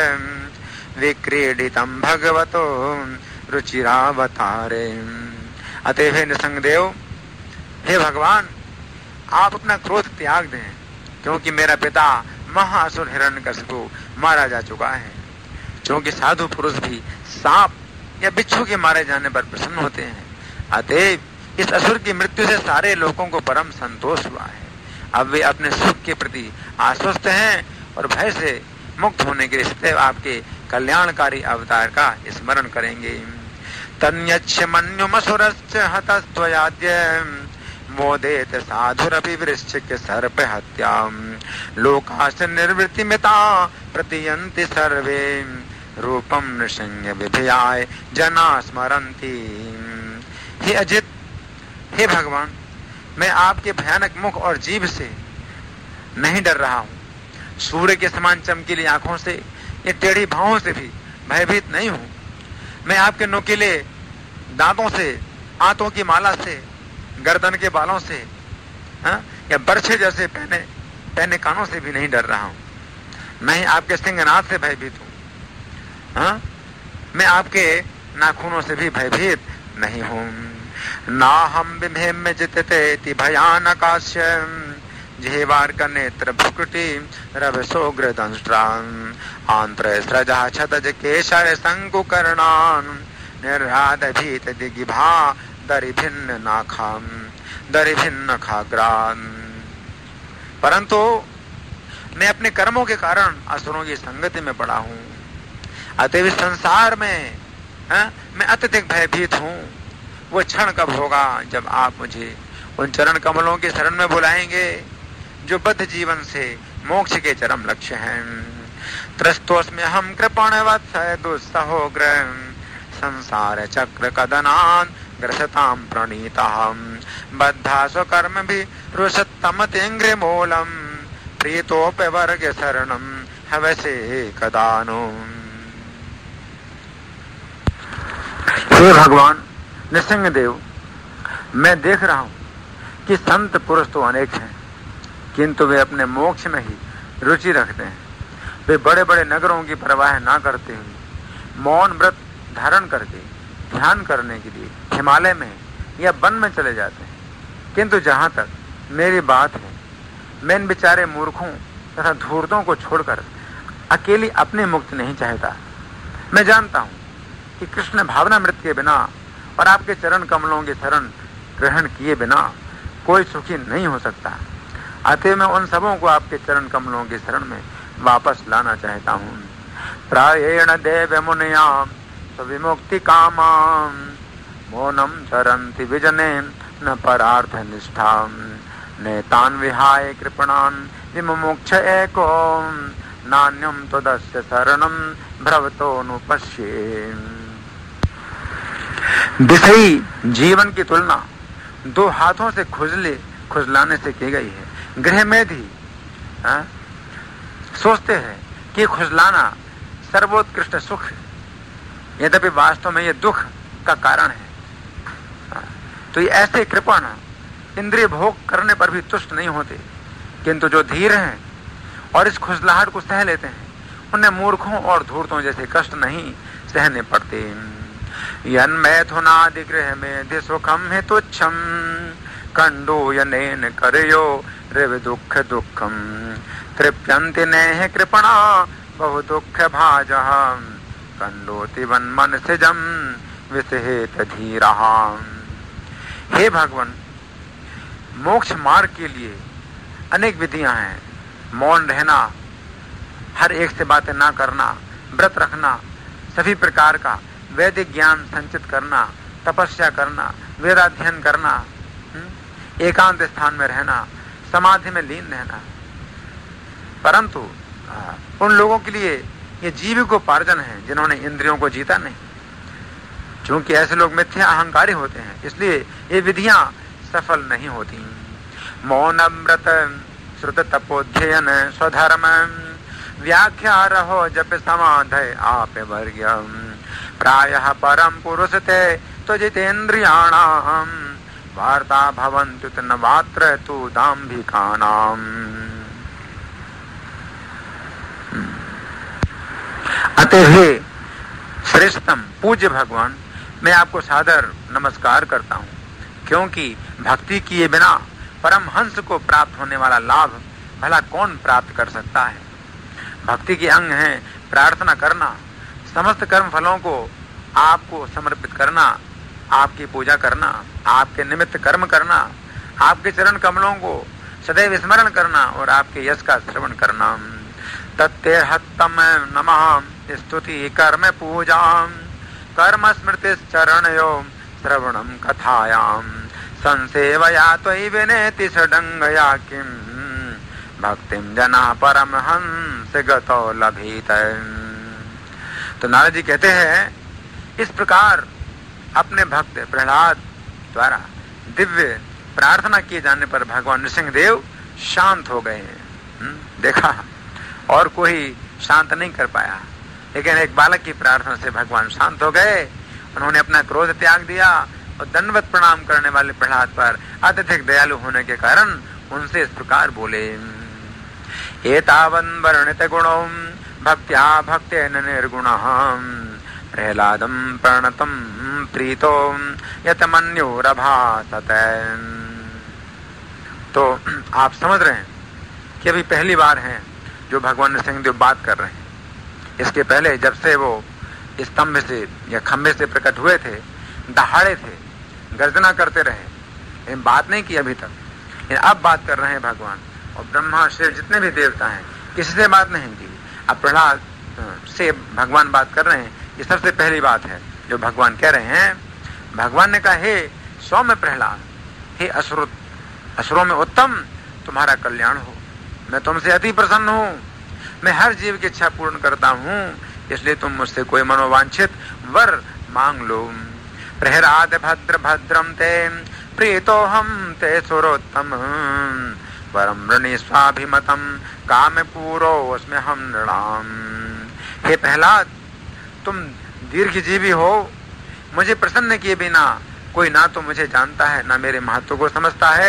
विक्रीडितम भगवतो रुचिरावतारे। अतः हे निसंग देव, हे भगवान, आप अपना क्रोध त्याग दें, क्योंकि मेरा पिता महासुर हिरण्यकशिपु मारा जा चुका है। क्योंकि साधु पुरुष भी सांप या बिच्छू के मारे जाने पर प्रसन्न होते हैं। अतः इस असुर की मृत्यु से सारे लोगों को परम संतोष हुआ है। अब वे अपने सुख के प्रति आश्वस्त हैं और भय से मुक्त होने के लिए सदैव आपके कल्याणकारी अवतार का स्मरण करेंगे। तन्यच्छ मन्युमसुरश्च हतस्त्वयाद्य मोदेत साधुरपि वृश्चिक सर्प हत्याम लोकाश्च निर्वृत्तिमिता प्रतियन्ति सर्वे रूपम नृसिंह विभयाय जना स्मरन्ति। हे अजित, हे भगवान, मैं आपके भयानक मुख और जीभ से नहीं डर रहा हूँ। सूर्य के समान चमकीली आंखों से या टेढ़ी भावों से भी भयभीत नहीं हूँ। मैं आपके नुकीले दांतों से, आंतों की माला से, गर्दन के बालों से या बरछे जैसे पहने कानों से भी नहीं डर रहा हूँ। मैं ही आपके सिंहनाद से भयभीत हूँ। मैं आपके नाखूनों से भी भयभीत नहीं हूँ। ना हम विभेम में जितते भयानकास्य जेवार्क नेत्र भुकुटी रव सोग्र दंष्ट्रान आंत्र स्रजा छतज केशर संकुकर्णान निर्राद भीत दिगिभा दरिभिन्न नाखाम दरिभिन्न खाग्रान। परंतु मैं अपने कर्मों के कारण असुरों की संगति में पड़ा हूँ। अतः इस संसार में मैं अत्यधिक भयभीत हूँ। वो क्षण कब होगा जब आप मुझे उन चरण कमलों के शरण में बुलाएंगे जो बद्ध जीवन से मोक्ष के चरम लक्ष्य हैं। त्रस्तोस्मि हम कृपणवत्स दुस्सहोग्र संसार चक्र कदनान ग्रसताम प्रणीताम बद्धा स्वकर्म भी रुषत्तम तेंग्रे मूलम प्रीतोप वर्ग शरणम हवसे कदानो। हे भगवान निसंग देव, मैं देख रहा हूं कि संत पुरुष तो अनेक हैं, किंतु वे अपने मोक्ष में ही रुचि रखते हैं। वे बड़े बड़े नगरों की परवाह ना करते हुए मौन व्रत धारण करके ध्यान करने के लिए हिमालय में या वन में चले जाते हैं। किंतु जहां तक मेरी बात है, मैं इन बेचारे मूर्खों तथा धूर्तों को छोड़कर अकेली अपनी मुक्ति नहीं चाहता। मैं जानता हूं कि कृष्ण भावनामृत के बिना और आपके चरण कमलों के शरण ग्रहण किए बिना कोई सुखी नहीं हो सकता। अतः मैं उन सबों को आपके चरण कमलों के शरण में वापस लाना चाहता हूं। प्रायेण देव मुनियां विमुक्ति कामां मौनम चरन्ति विजने न परार्थ निष्ठां नेतान् विहाय कृपणान् विमुमुक्ष एको नान्यम त्वदस्य शरणं भ्रवतोऽनुपश्ये। विषयी जीवन की तुलना दो हाथों से खुजलाने से की गई है। गृह में भी सोचते हैं कि खुजलाना सर्वोत्कृष्ट सुख है, यद्यपि वास्तव में यह दुख का कारण है। तो ये ऐसे कृपण इंद्रिय भोग करने पर भी तुष्ट नहीं होते, किंतु जो धीर हैं और इस खुजलाहट को सह लेते हैं, उन्हें मूर्खों और धूर्तों जैसे कष्ट नहीं सहने पड़ते। यन मैथुनादि गृह में सुखम है तुच्छम कंडो यनेन करयो रिव दुख दुखम तृप्यन्ति नेह कृपणा बहु दुख भाजः कंडोति वन मनसिजम विसहेत धीरः। हे भगवान, मोक्ष मार्ग के लिए अनेक विधियां हैं। मौन रहना, हर एक से बातें ना करना, व्रत रखना, सभी प्रकार का वैदिक ज्ञान संचित करना, तपस्या करना, वेदाध्ययन करना, एकांत स्थान में रहना, समाधि में लीन रहना। परंतु उन लोगों के लिए ये जीविकोपार्जन है जिन्होंने इंद्रियों को जीता नहीं। क्योंकि ऐसे लोग मिथ्या अहंकारी होते हैं, इसलिए ये विधियां सफल नहीं होती। मौन व्रत श्रुत तपोध्ययन स्वधर्म व्याख्या रहो जप समाधय आप वर्ग्यम प्रायः परम पुरुष ते तो जितेन्द्रियाणाम वार्ता भवन्तु न वात्र तु दाम्भिकानाम। अतः श्रेष्ठतम पूज्य भगवान, मैं आपको सादर नमस्कार करता हूँ, क्योंकि भक्ति किए बिना परमहंस को प्राप्त होने वाला लाभ भला कौन प्राप्त कर सकता है। भक्ति के अंग हैं प्रार्थना करना, समस्त कर्म फलों को आपको समर्पित करना, आपकी पूजा करना, आपके निमित्त कर्म करना, आपके चरण कमलों को सदैव स्मरण करना और आपके यश का श्रवण करना। तत्तेहत्तम नमः स्तुति कर्म पूजा कर्म स्मृति चरणयो श्रवणम कथायाम संसेवया त्वयि विनेति सडंगया किम भक्तिम जना परमहंस गतो लभीत। तो नारद जी कहते हैं, इस प्रकार अपने भक्त प्रहलाद द्वारा दिव्य प्रार्थना किए जाने पर भगवान नृसिंहदेव शांत हो गए हैं। देखा, और कोई शांत नहीं कर पाया, लेकिन एक बालक की प्रार्थना से भगवान शांत हो गए। उन्होंने अपना क्रोध त्याग दिया और दंडवत प्रणाम करने वाले प्रहलाद पर अत्यधिक दयालु होने के कारण उनसे इस प्रकार बोले, एतावन् वर्णित गुणों भक्त्या भक्तेन निर्गुणः प्रहलादं प्रणतं प्रीतो यतमन्योरभासत। तो आप समझ रहे हैं कि अभी पहली बार है जो भगवान नृसिंहदेव बात कर रहे हैं। इसके पहले जब से वो स्तंभ से या खंभे से प्रकट हुए थे, दहाड़े थे, गर्जना करते रहे, लेकिन बात नहीं की अभी तक। लेकिन अब बात कर रहे हैं भगवान, और ब्रह्मा शिव जितने भी देवता हैं किसी से बात नहीं की। अब प्रहलाद से भगवान बात कर रहे हैं। ये सबसे पहली बात है जो भगवान कह रहे हैं। भगवान ने कहा, हे सौम्य प्रहलाद, हे असुरों में उत्तम, तुम्हारा कल्याण हो। मैं तुमसे अति प्रसन्न हूँ, मैं हर जीव की इच्छा पूर्ण करता हूँ, इसलिए तुम मुझसे कोई मनोवांछित वर मांग लो। प्रहलाद भद्र भद्रम ते प्रीतो हम ते सुरोत्तम वरम ऋणी स्वाभिमतम काम पूरो उसमें हम नृणाम। हे प्रहलाद, तुम दीर्घजीवी हो, मुझे प्रसन्न किए बिना कोई ना तो मुझे जानता है, ना मेरे महत्व को समझता है,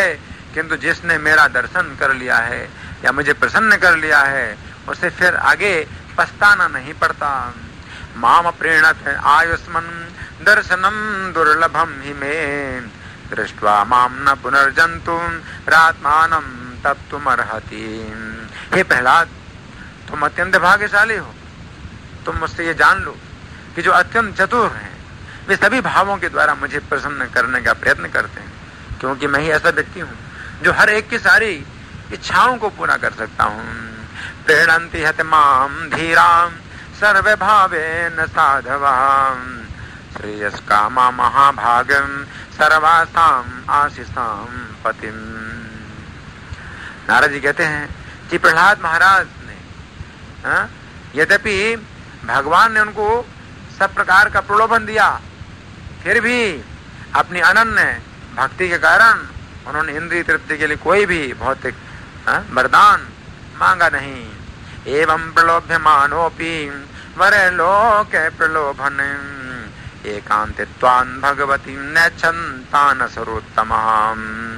किंतु जिसने मेरा दर्शन कर लिया है या मुझे प्रसन्न कर लिया है उसे फिर आगे पछताना नहीं पड़ता। माम प्रेणत आयुष्मन दर्शनम दुर्लभम ही में दृष्ट्वा माम न पुनर्जंतु रात्मानम तब तुम अर्हति। हे प्रहलाद, तुम अत्यंत भाग्यशाली हो। तुम मुझसे ये जान लो कि जो अत्यंत चतुर हैं वे सभी भावों के द्वारा मुझे प्रसन्न करने का प्रयत्न करते हैं, क्योंकि मैं ही ऐसा व्यक्ति हूँ जो हर एक की सारी इच्छाओं को पूरा कर सकता हूँ। प्रेरणन्ति हत माम धीराम सर्व भावेन साधवाम श्रेयस कामा महाभागम सर्वासाम आशीषाम पतिम। नारद जी कहते हैं कि प्रहलाद महाराज ने यद्यपि भगवान ने उनको सब प्रकार का प्रलोभन दिया, फिर भी अपनी अनन्य भक्ति के कारण उन्होंने इंद्रिय तृप्ति के लिए कोई भी भौतिक वरदान मांगा नहीं। एवं प्रलोभ्यमानोपि वरे लोके प्रलोभन एकांतित्वान् भगवती नैच्छन्तान सर्वोत्तमम्।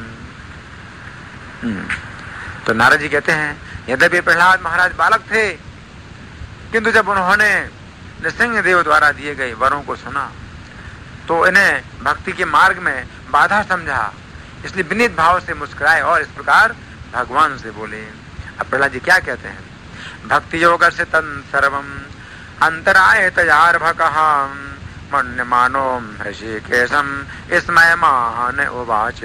तो नारद जी कहते हैं यद्यपि प्रहलाद महाराज बालक थे, किंतु जब उन्होंने नृसिंह देव द्वारा दिए गए वरों को सुना तो इन्हें भक्ति के मार्ग में बाधा समझा, इसलिए विनीत भाव से मुस्कुराए और इस प्रकार भगवान से बोले। अब प्रहलाद जी क्या कहते हैं? भक्ति योग से तन सर्वम अंतराय तयार्भकः मन्यमानो ऋषिकेशम स्मय मान उवाच।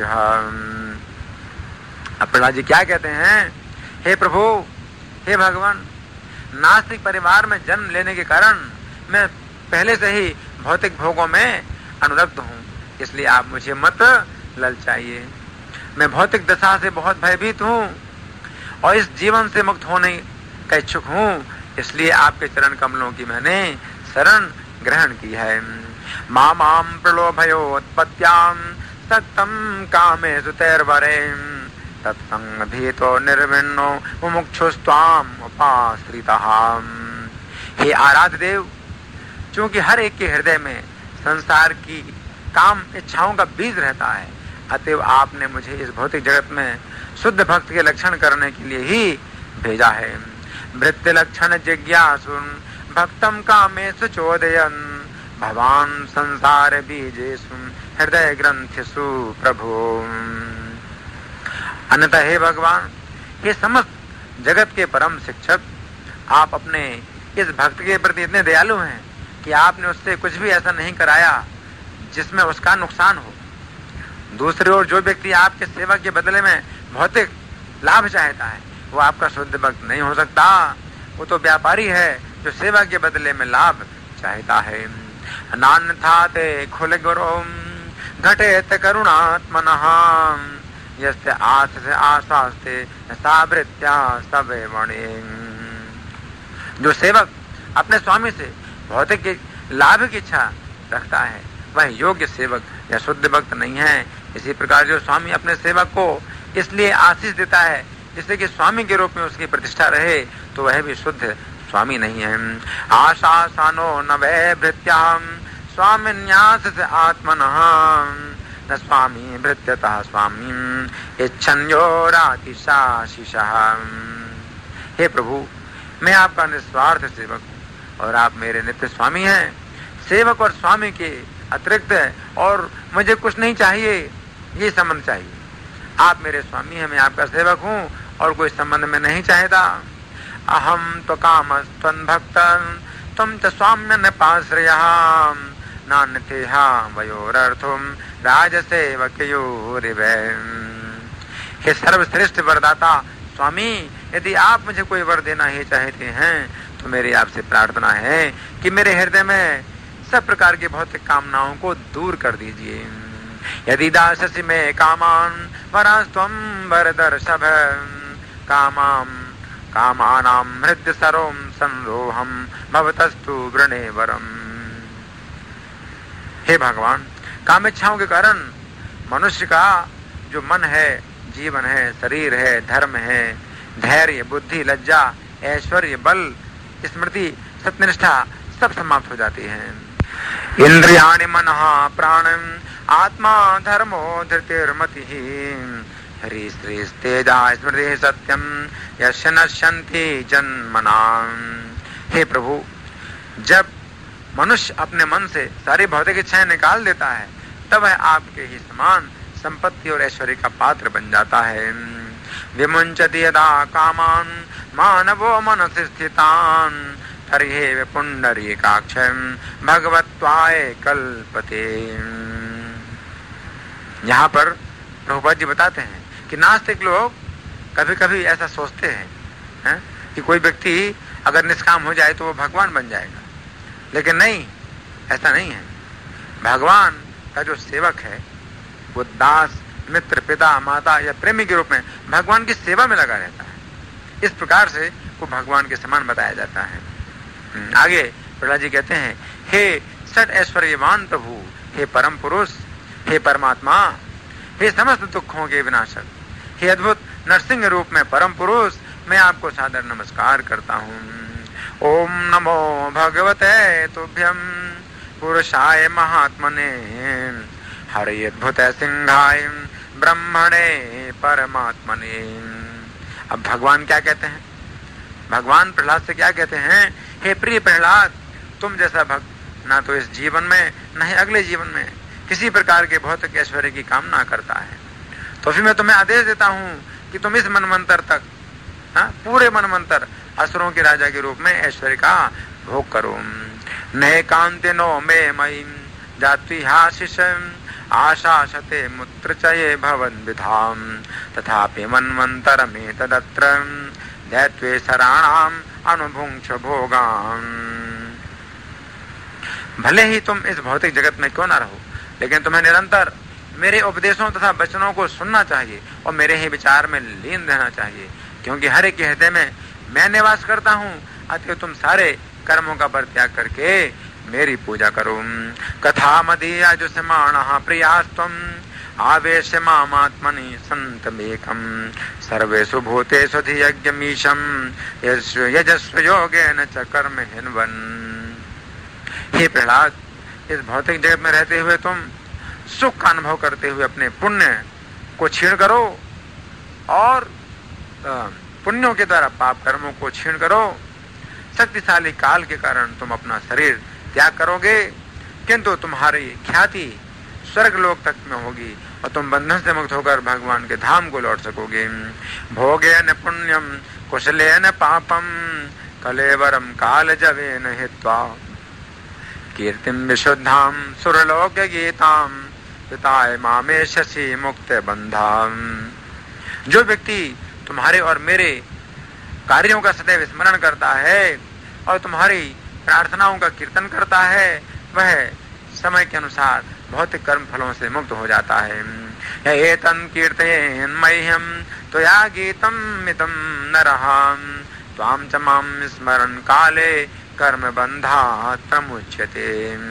अब प्रहलाद जी क्या कहते हैं? हे प्रभु, हे भगवान, नास्तिक परिवार में जन्म लेने के कारण मैं पहले से ही भौतिक भोगों में अनुरक्त हूँ, इसलिए आप मुझे मत ललचाइए। मैं भौतिक दशा से बहुत भयभीत हूँ और इस जीवन से मुक्त होने का इच्छुक हूँ, इसलिए आपके चरण कमलों की मैंने शरण ग्रहण की है। मामाम प्रलोभयोत्पत्त्याम सक्तम कामेषु तैर्वरे तत्संग भीतो निर्विण्णो मुमुक्षुस्त्वाम उपाश्रितः। हे आराध्य देव, चूंकि हर एक के हृदय में संसार की काम इच्छाओं का बीज रहता है, अतएव आपने मुझे इस भौतिक जगत में शुद्ध भक्त के लक्षण करने के लिए ही भेजा है। भृत्य लक्षण जिज्ञासुन भक्तम कामेषु चोदयन भवान संसार बीजेषु हृदय ग्रंथिषु प्रभु। अन्यथा हे भगवान, हे समस्त जगत के परम शिक्षक, आप अपने इस भक्त के प्रति इतने दयालु हैं कि आपने उससे कुछ भी ऐसा नहीं कराया जिसमें उसका नुकसान हो। दूसरी ओर जो व्यक्ति आपके सेवा के बदले में भौतिक लाभ चाहता है वो आपका शुद्ध भक्त नहीं हो सकता। वो तो व्यापारी है जो सेवा के बदले में लाभ चाहता है। नान्यथा ते खुल गुरु घटे करुणात्मनः यस्य आस्ते आशास्ते सावृत्या सबे वणे। जो सेवक अपने स्वामी से भौतिक के लाभ की इच्छा रखता है वह योग्य सेवक या शुद्ध भक्त नहीं है। इसी प्रकार जो स्वामी अपने सेवक को इसलिए आशीष देता है जिससे कि स्वामी के रूप में उसकी प्रतिष्ठा रहे, तो वह भी शुद्ध स्वामी नहीं है। आशासानो न वै भृत्याम स्वामिन्यास से आत्मनः न स्वामी भृत्यतः स्वामी इच्छन्योरातिशाशिषः। हे प्रभु, मैं आपका निस्वार्थ सेवक हूँ और आप मेरे नित्य स्वामी हैं। सेवक और स्वामी के अतिरिक्त और मुझे कुछ नहीं चाहिए, ये संबंध चाहिए। आप मेरे स्वामी हैं, मैं आपका सेवक हूँ और कोई संबंध में नहीं चाहता। अहम तो कामस्त्वं भक्तं त्वं च स्वाम्यनपाश्रयः नान्यथेहा वयोरर्थुं राजसेवकयोरिवे। हे सर्वश्रेष्ठ वरदाता स्वामी, यदि आप मुझे कोई वर देना ही चाहते हैं तो मेरी आपसे प्रार्थना है कि मेरे हृदय में सब प्रकार की भौतिक कामनाओं को दूर कर दीजिए। यदि दाससि में कामान वरास्त्वं वरदर्शभ कामानां हृदय सरों संरोहम भवतस्तु वृणे वरम। हे भगवान, कामेच्छाओं के कारण मनुष्य का जो मन है, जीवन है, शरीर है, धर्म है, धैर्य, बुद्धि, लज्जा, ऐश्वर्य, बल, स्मृति, सत्यनिष्ठा सब समाप्त हो जाती है। इंद्रियाणि मनः प्राणम आत्मा धर्मो धृतिर्मतिः हरि श्री तेजा स्मृति सत्यम यस्य नश्यन्ति जन्मनाम। हे प्रभु, जब मनुष्य अपने मन से सारी भौतिक इच्छाएं निकाल देता है तब वह आपके ही समान संपत्ति और ऐश्वर्य का पात्र बन जाता है। विमुंचति यदा कामान मानवो मनसि स्थितान तर्हि पुंडरीकाक्षं भगवत्वाय कल्पते। यहाँ पर प्रभुपाद जी बताते हैं कि नास्तिक लोग कभी कभी ऐसा सोचते हैं कि कोई व्यक्ति अगर निष्काम हो जाए तो वो भगवान बन जाएगा, लेकिन नहीं, ऐसा नहीं है। भगवान का जो सेवक है वो दास, मित्र, पिता, माता या प्रेमी के रूप में भगवान की सेवा में लगा रहता है। इस प्रकार से वो भगवान के समान बताया जाता है। आगे प्रहलाद जी कहते हैं, हे सट ऐश्वर्यवान प्रभु, हे परम पुरुष, हे परमात्मा, हे समस्त दुखों के विनाशक, हे अद्भुत नरसिंह रूप में परम पुरुष, मैं आपको सादर नमस्कार करता हूँ। ओम नमो भगवते तुभ्यम पुरुषाय महात्मने हरि अद्भुत सिंहाय ब्रह्मणे परमात्मने। अब भगवान क्या कहते हैं? भगवान प्रहलाद से क्या कहते हैं? हे प्रिय प्रहलाद, तुम जैसा भक्त ना तो इस जीवन में न ही अगले जीवन में किसी प्रकार के भौतिक ऐश्वर्य की कामना करता है। तो फिर मैं तुम्हें आदेश देता हूँ कि तुम इस मनमंत्र तक, पूरे मनमंत्र असुरों के राजा के रूप में ऐश्वर्य का भोग करो। नए कांति नो मे मई जात्विहाशिष आशाशते मुत्रचये भवन विधाम तथापि मनमंतर में तदत्र दैत्वे सराणाम अनुभुंक्ष भोगाम। भले ही तुम इस भौतिक जगत में क्यों ना रहो, लेकिन तुम्हें निरंतर मेरे उपदेशों तथा वचनों को सुनना चाहिए और मेरे ही विचार में लीन रहना चाहिए, क्योंकि हर एक के हृदय में मैं निवास करता हूँ। अतः तुम सारे कर्मों का परित्याग करके मेरी पूजा करो। कथा मदीया जो समाणः प्रियास्त्वम आवेश मामात्मनि संतमेकम सर्वेषु भूतेषु धियज्ञमीशं यजस्व योगेन च कर्म हिन्वन। हे प्रहलाद, इस भौतिक जगत में रहते हुए तुम सुख का अनुभव करते हुए अपने पुण्य को क्षीण करो और पुण्यों के द्वारा पाप कर्मों को क्षीण करो। शक्तिशाली काल के कारण तुम अपना शरीर त्याग करोगे, किंतु तुम्हारी ख्याति स्वर्ग लोक तक में होगी और तुम बंधन से मुक्त होकर भगवान के धाम को लौट सकोगे। भोगेन पुण्यम कुशलेन पापम कलेवरम काल जवेन हित्वा कीर्तिम विशुद्धाम सुरलोक गीताम पिताय मामे शशि मुक्त बंधाम। जो व्यक्ति तुम्हारे और मेरे कार्यों का सदैव स्मरण करता है और तुम्हारी प्रार्थनाओं का कीर्तन करता है, वह समय के अनुसार भौतिक कर्म फलों से मुक्त हो जाता है। एतन् कीर्तयेन् मह्यं त्वया गीतं मितं नरः त्वां च मां स्मरन् काले कर्म बंधात् प्रमुच्यते।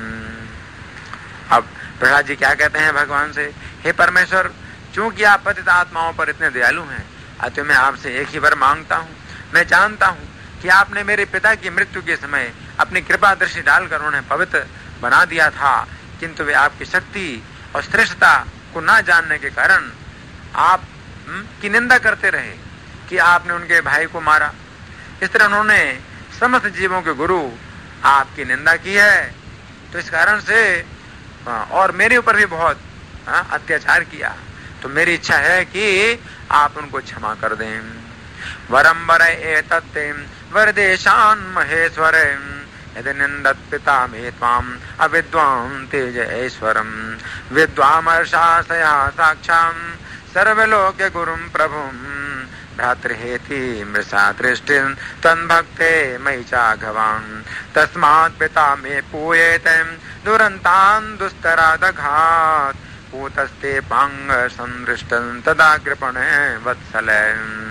अब प्रहलाद जी क्या कहते हैं भगवान से? हे परमेश्वर, चूंकि आप पतित आत्माओं पर इतने दयालु हैं, अतः मैं आपसे एक ही वर मांगता हूँ। मैं जानता हूँ कि आपने मेरे पिता की मृत्यु के समय अपनी कृपा दृष्टि डालकर उन्हें पवित्र बना दिया था, किंतु वे आपकी शक्ति और श्रेष्ठता को न जानने के कारण आप की निंदा करते रहे कि आपने उनके भाई को मारा। इस तरह उन्होंने समस्त जीवों के गुरु आपकी निंदा की है, तो इस कारण से और मेरे ऊपर भी बहुत अत्याचार किया। तो मेरी इच्छा है कि आप उनको क्षमा कर दें। वरम वर एतत्ते वरदेशान महेश्वर यदि निंदत पिता मे त्वाम अविद्वां तेज ऐश्वरम विद्वामर्षाशया साक्षां सर्वलोके गुरुं प्रभुं भ्रातृहेति मृषा दृष्टि तन्भक्ते मयि चाघवान् तस्मात् पिता मे पूयेते दुरन्तान् दुस्तरादघात् पूतस्ते पांग संदृष्टं तदा कृपणे वत्सले।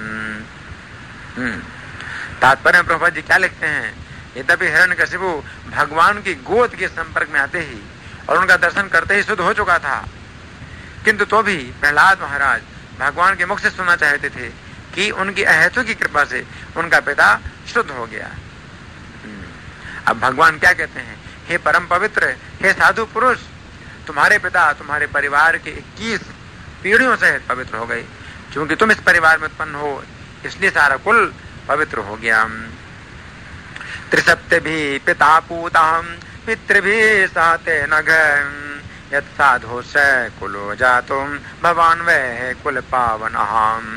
तात्पर्य प्रभुपाद जी क्या लिखते हैं? यद्यपि हिरण्यकशिपु भगवान की गोद के संपर्क में आते ही और उनका दर्शन करते ही शुद्ध हो चुका था, किंतु तो भी प्रहलाद महाराज भगवान के मुख से सुनना चाहते थे कि उनकी अहेतु की कृपा से उनका पिता शुद्ध हो गया। अब भगवान क्या कहते हैं? हे परम पवित्र, हे साधु पुरुष, तुम्हारे पिता तुम्हारे परिवार के 21 पीढ़ियों से पवित्र हो गए। क्योंकि तुम इस परिवार में उत्पन्न हो इसलिए सारा कुल पवित्र हो गया। त्रिसप्तभिः पिता पूतः पितृभिः सहते नघ यत् साधो स कुलो जातो भवान वह कुल पावनः।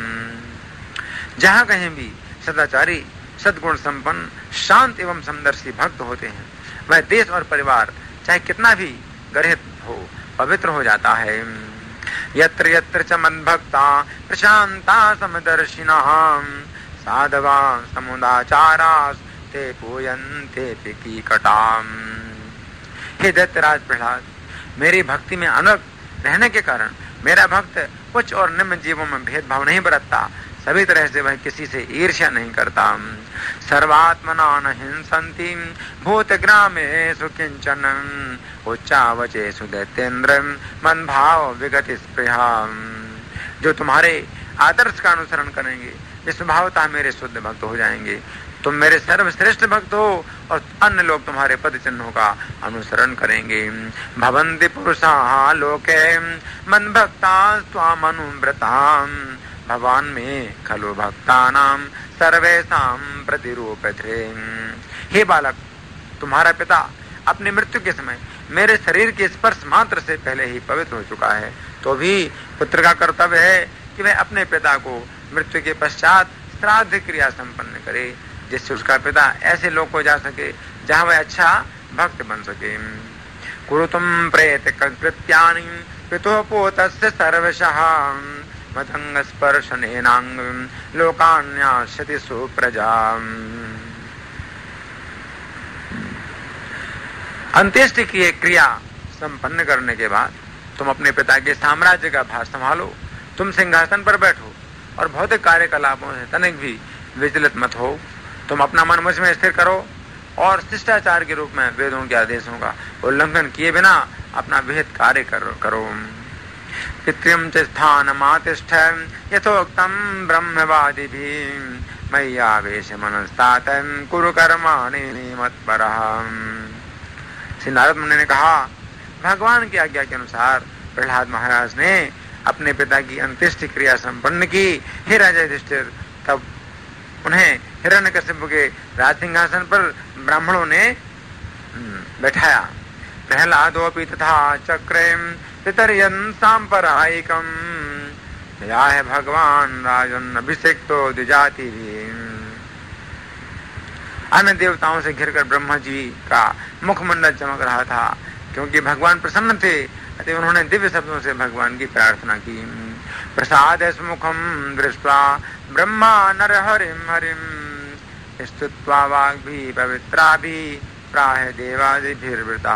जहाँ कहीं भी सदाचारी सद्गुण संपन्न शांत एवं समदर्शी भक्त होते हैं वह देश और परिवार चाहे कितना भी गर्हित हो पवित्र हो जाता है। यत्र यत्र च मद्भक्ता प्रशांता समदर्शिनः साधवा समुदाचारास् ते पूयन्ते कीकटाम्। हे दैत्यराज प्रहलाद, मेरी भक्ति में अनग रहने के कारण मेरा भक्त उच्च और निम्न जीवों में भेदभाव नहीं बरतता, सभी तरह से वह किसी से ईर्ष्या नहीं करता। सर्वात्मना न हिंसन्ति भूतग्रामेषु किंचन उच्चावचेषु दैत्येन्द्र मन भाव विगत स्पृहा। जो तुम्हारे आदर्श का अनुसरण करेंगे वे स्वभावतः मेरे शुद्ध भक्त हो जाएंगे। तुम मेरे सर्वश्रेष्ठ भक्त हो और अन्य लोग तुम्हारे पद चिन्हों का अनुसरण करेंगे। भवन्ति पुरुषाः लोके मन भक्ता त्वाम् अनुव्रता भवान में खलु भक्तानां सर्वेषां प्रतिरूपते। हे बालक, तुम्हारा पिता अपनी मृत्यु के समय मेरे शरीर के स्पर्श मात्र से पहले ही पवित्र हो चुका है, तो भी पुत्र का कर्तव्य है कि वह अपने पिता को मृत्यु के पश्चात श्राद्ध क्रिया संपन्न करे, जिससे उसका पिता ऐसे लोक को जा सके जहाँ वह अच्छा भक्त बन सके। कुरुतुम प्रेत कृत्यानि पितुः पोतस्य सर्वशः मतंग स्पर्शनेनांग लोकान्यास्यति सुप्रजा। अंत्येष्टि की क्रिया संपन्न करने के बाद तुम अपने पिता के साम्राज्य का भार संभालो, तुम सिंहासन पर बैठो और भौतिक कार्यकलापों से तनिक भी विचलित मत हो। तुम अपना मन मुझ में स्थिर करो और शिष्टाचार के रूप में वेदों के आदेशों का उल्लंघन किए बिना अपना विहित कार्य करो। पितृं च स्थानमातिष्ठ यथोक्तं ब्रह्मवादिभिः मय्यावेश मनस्तातं कुरु कर्माणि मत्परः। श्री नारद मुनि ने कहा, भगवान की आज्ञा के अनुसार प्रहलाद महाराज ने अपने पिता की अंत्येष्टि क्रिया संपन्न की। हे राजा युधिष्ठिर, तब उन्हें हिरण्यकशिपु के राजसिंहासन पर ब्राह्मणों ने बैठाया। प्रहलादोपि तथा चक्रे पितर्यन् सांपरायिकम् या है भगवान राजन अभिषेक्तो द्विजाति भी। अन्य देवताओं से घिरकर ब्रह्मा जी का मुखमंडल चमक रहा था, क्योंकि भगवान प्रसन्न थे, अतः उन्होंने दिव्य शब्दों से भगवान की प्रार्थना की। प्रसाद मुखम दृष्ट्वा ब्रह्मा नरहरिम हरिम स्तुत्वा वाग्भि पवित्राभि प्राह देवादिभिर्वृता।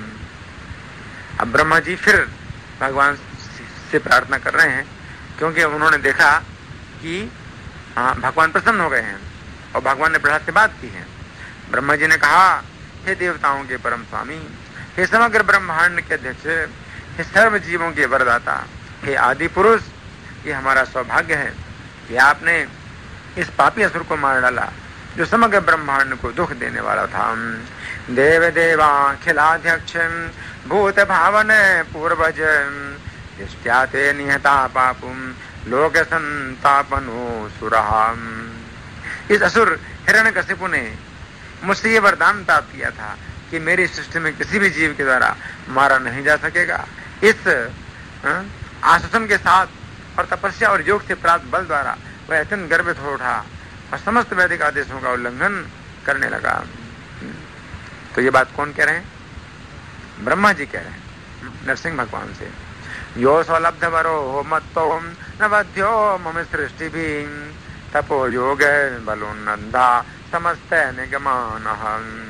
अब ब्रह्मा जी फिर भगवान से प्रार्थना कर रहे हैं, क्योंकि उन्होंने देखा कि भगवान प्रसन्न हो गए हैं और भगवान ने प्रहलाद से बात की है। ब्रह्मा जी ने कहा, हे देवताओं के परम स्वामी, हे समग्र ब्रह्मांड के अध्यक्ष, हे सर्व जीवों के वरदाता, हे आदि पुरुष, ये हमारा सौभाग्य है कि आपने इस पापी असुर को मार डाला जो समग्र ब्रह्मांड को दुख देने वाला था। देव देवाखिलाध्यक्ष भूत भावन पूर्वज दृष्ट्याते निहता पापुम लोक संतापनो सुरहा। इस असुर हिरण्यकशिपु ने मुझसे ये वरदान प्राप्त किया था कि मेरी सृष्टि में किसी भी जीव के द्वारा मारा नहीं जा सकेगा। इस आश्वासन के साथ और तपस्या और योग से प्राप्त बल द्वारा वह अत्यंत गर्वित हो उठा और समस्त वैदिक आदेशों का उल्लंघन करने लगा। तो ये बात कौन कह रहे हैं? ब्रह्मा जी कह रहे हैं नरसिंह भगवान से। यो सौलब्ध वरो मत्तो नवध्यो मम सृष्टि भी तपो योग बलोन्नंदा समस्त निगमानः।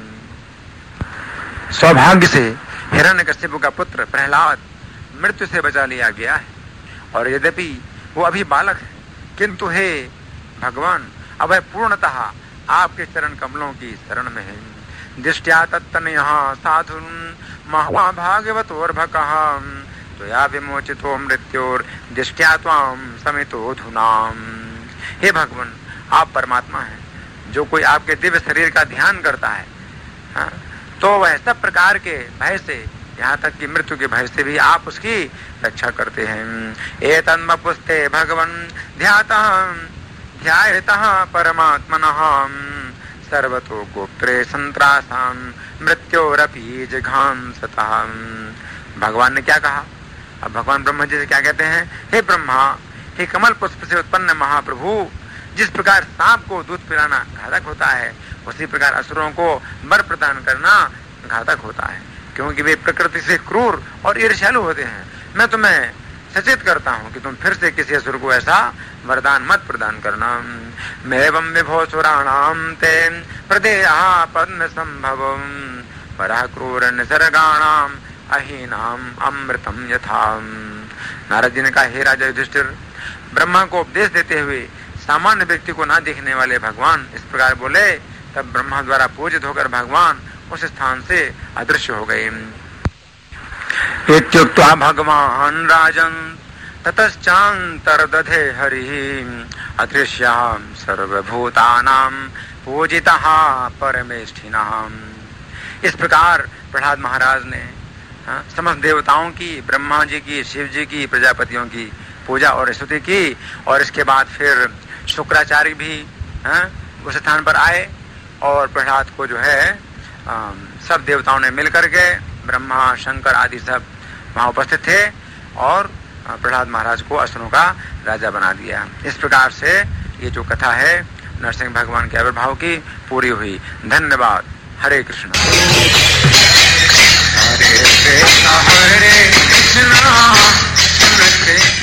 सौभाग्य से हिरण्यकशिपु का पुत्र प्रहलाद मृत्यु से बचा लिया गया है, और यद्यपि वो अभी बालक है, किंतु हे भगवान अब वह पूर्णतः आपके चरण कमलों की शरण में है। दृष्टया तत्तनयः साधुन् महाभागवतोर्भकः त्वया विमोचितो मृत्योर दृष्टया त्वां समितो धुनाम्। हे भगवान, आप परमात्मा हैं। जो कोई आपके दिव्य शरीर का ध्यान करता है तो वह सब प्रकार के भय से यहाँ तक कि मृत्यु के भय से भी आप उसकी रक्षा करते हैं। एतन्मपुस्ते भगवन् ध्यायतः परमात्मनः सर्वतो गोप्त्रे संत्रासां मृत्योरपि जिघांसतः। भगवान ने क्या कहा? अब भगवान ब्रह्मा जी से क्या कहते हैं? हे ब्रह्मा, हे कमल पुष्प से उत्पन्न महाप्रभु, जिस प्रकार सांप को दूध पिलाना घातक होता है, उसी प्रकार असुरों को वर प्रदान करना घातक होता है, क्योंकि वे प्रकृति से क्रूर और ईर्ष्यालु होते हैं। मैं तुम्हें सचेत करता हूँ कि तुम फिर से किसी असुर को ऐसा वरदान मत प्रदान करना। मेवं विभो सुराणाम ते प्रदेहा पद्म संभवम वरः क्रूर निसर्गाणाम अहीनाम अमृतम यथा। नारद जी ने कहा, हे राजा युधिष्ठिर, ब्रह्मा को उपदेश देते हुए सामान्य व्यक्ति को ना देखने वाले भगवान इस प्रकार बोले। तब ब्रह्मा द्वारा पूजित होकर भगवान उस स्थान से अदृश्य हो गए। इत्युक्त्वा भगवान राजन ततश्चान्तर्दधे हरिः अदृश्यां सर्वभूतानां पूजितः परमेष्ठिनः। इस प्रकार प्रहलाद महाराज ने समस्त देवताओं की, ब्रह्मा जी की, शिव जी की, प्रजापतियों की पूजा और स्तुति की। और इसके बाद फिर शुक्राचार्य भी उस स्थान पर आए और प्रहलाद को जो है सब देवताओं ने मिल करके, ब्रह्मा शंकर आदि सब वहां उपस्थित थे और प्रहलाद महाराज को असुरों का राजा बना दिया। इस प्रकार से ये जो कथा है नरसिंह भगवान के आविर्भाव की पूरी हुई। धन्यवाद। हरे कृष्ण। हरे कृष्ण कृष्ण कृष्ण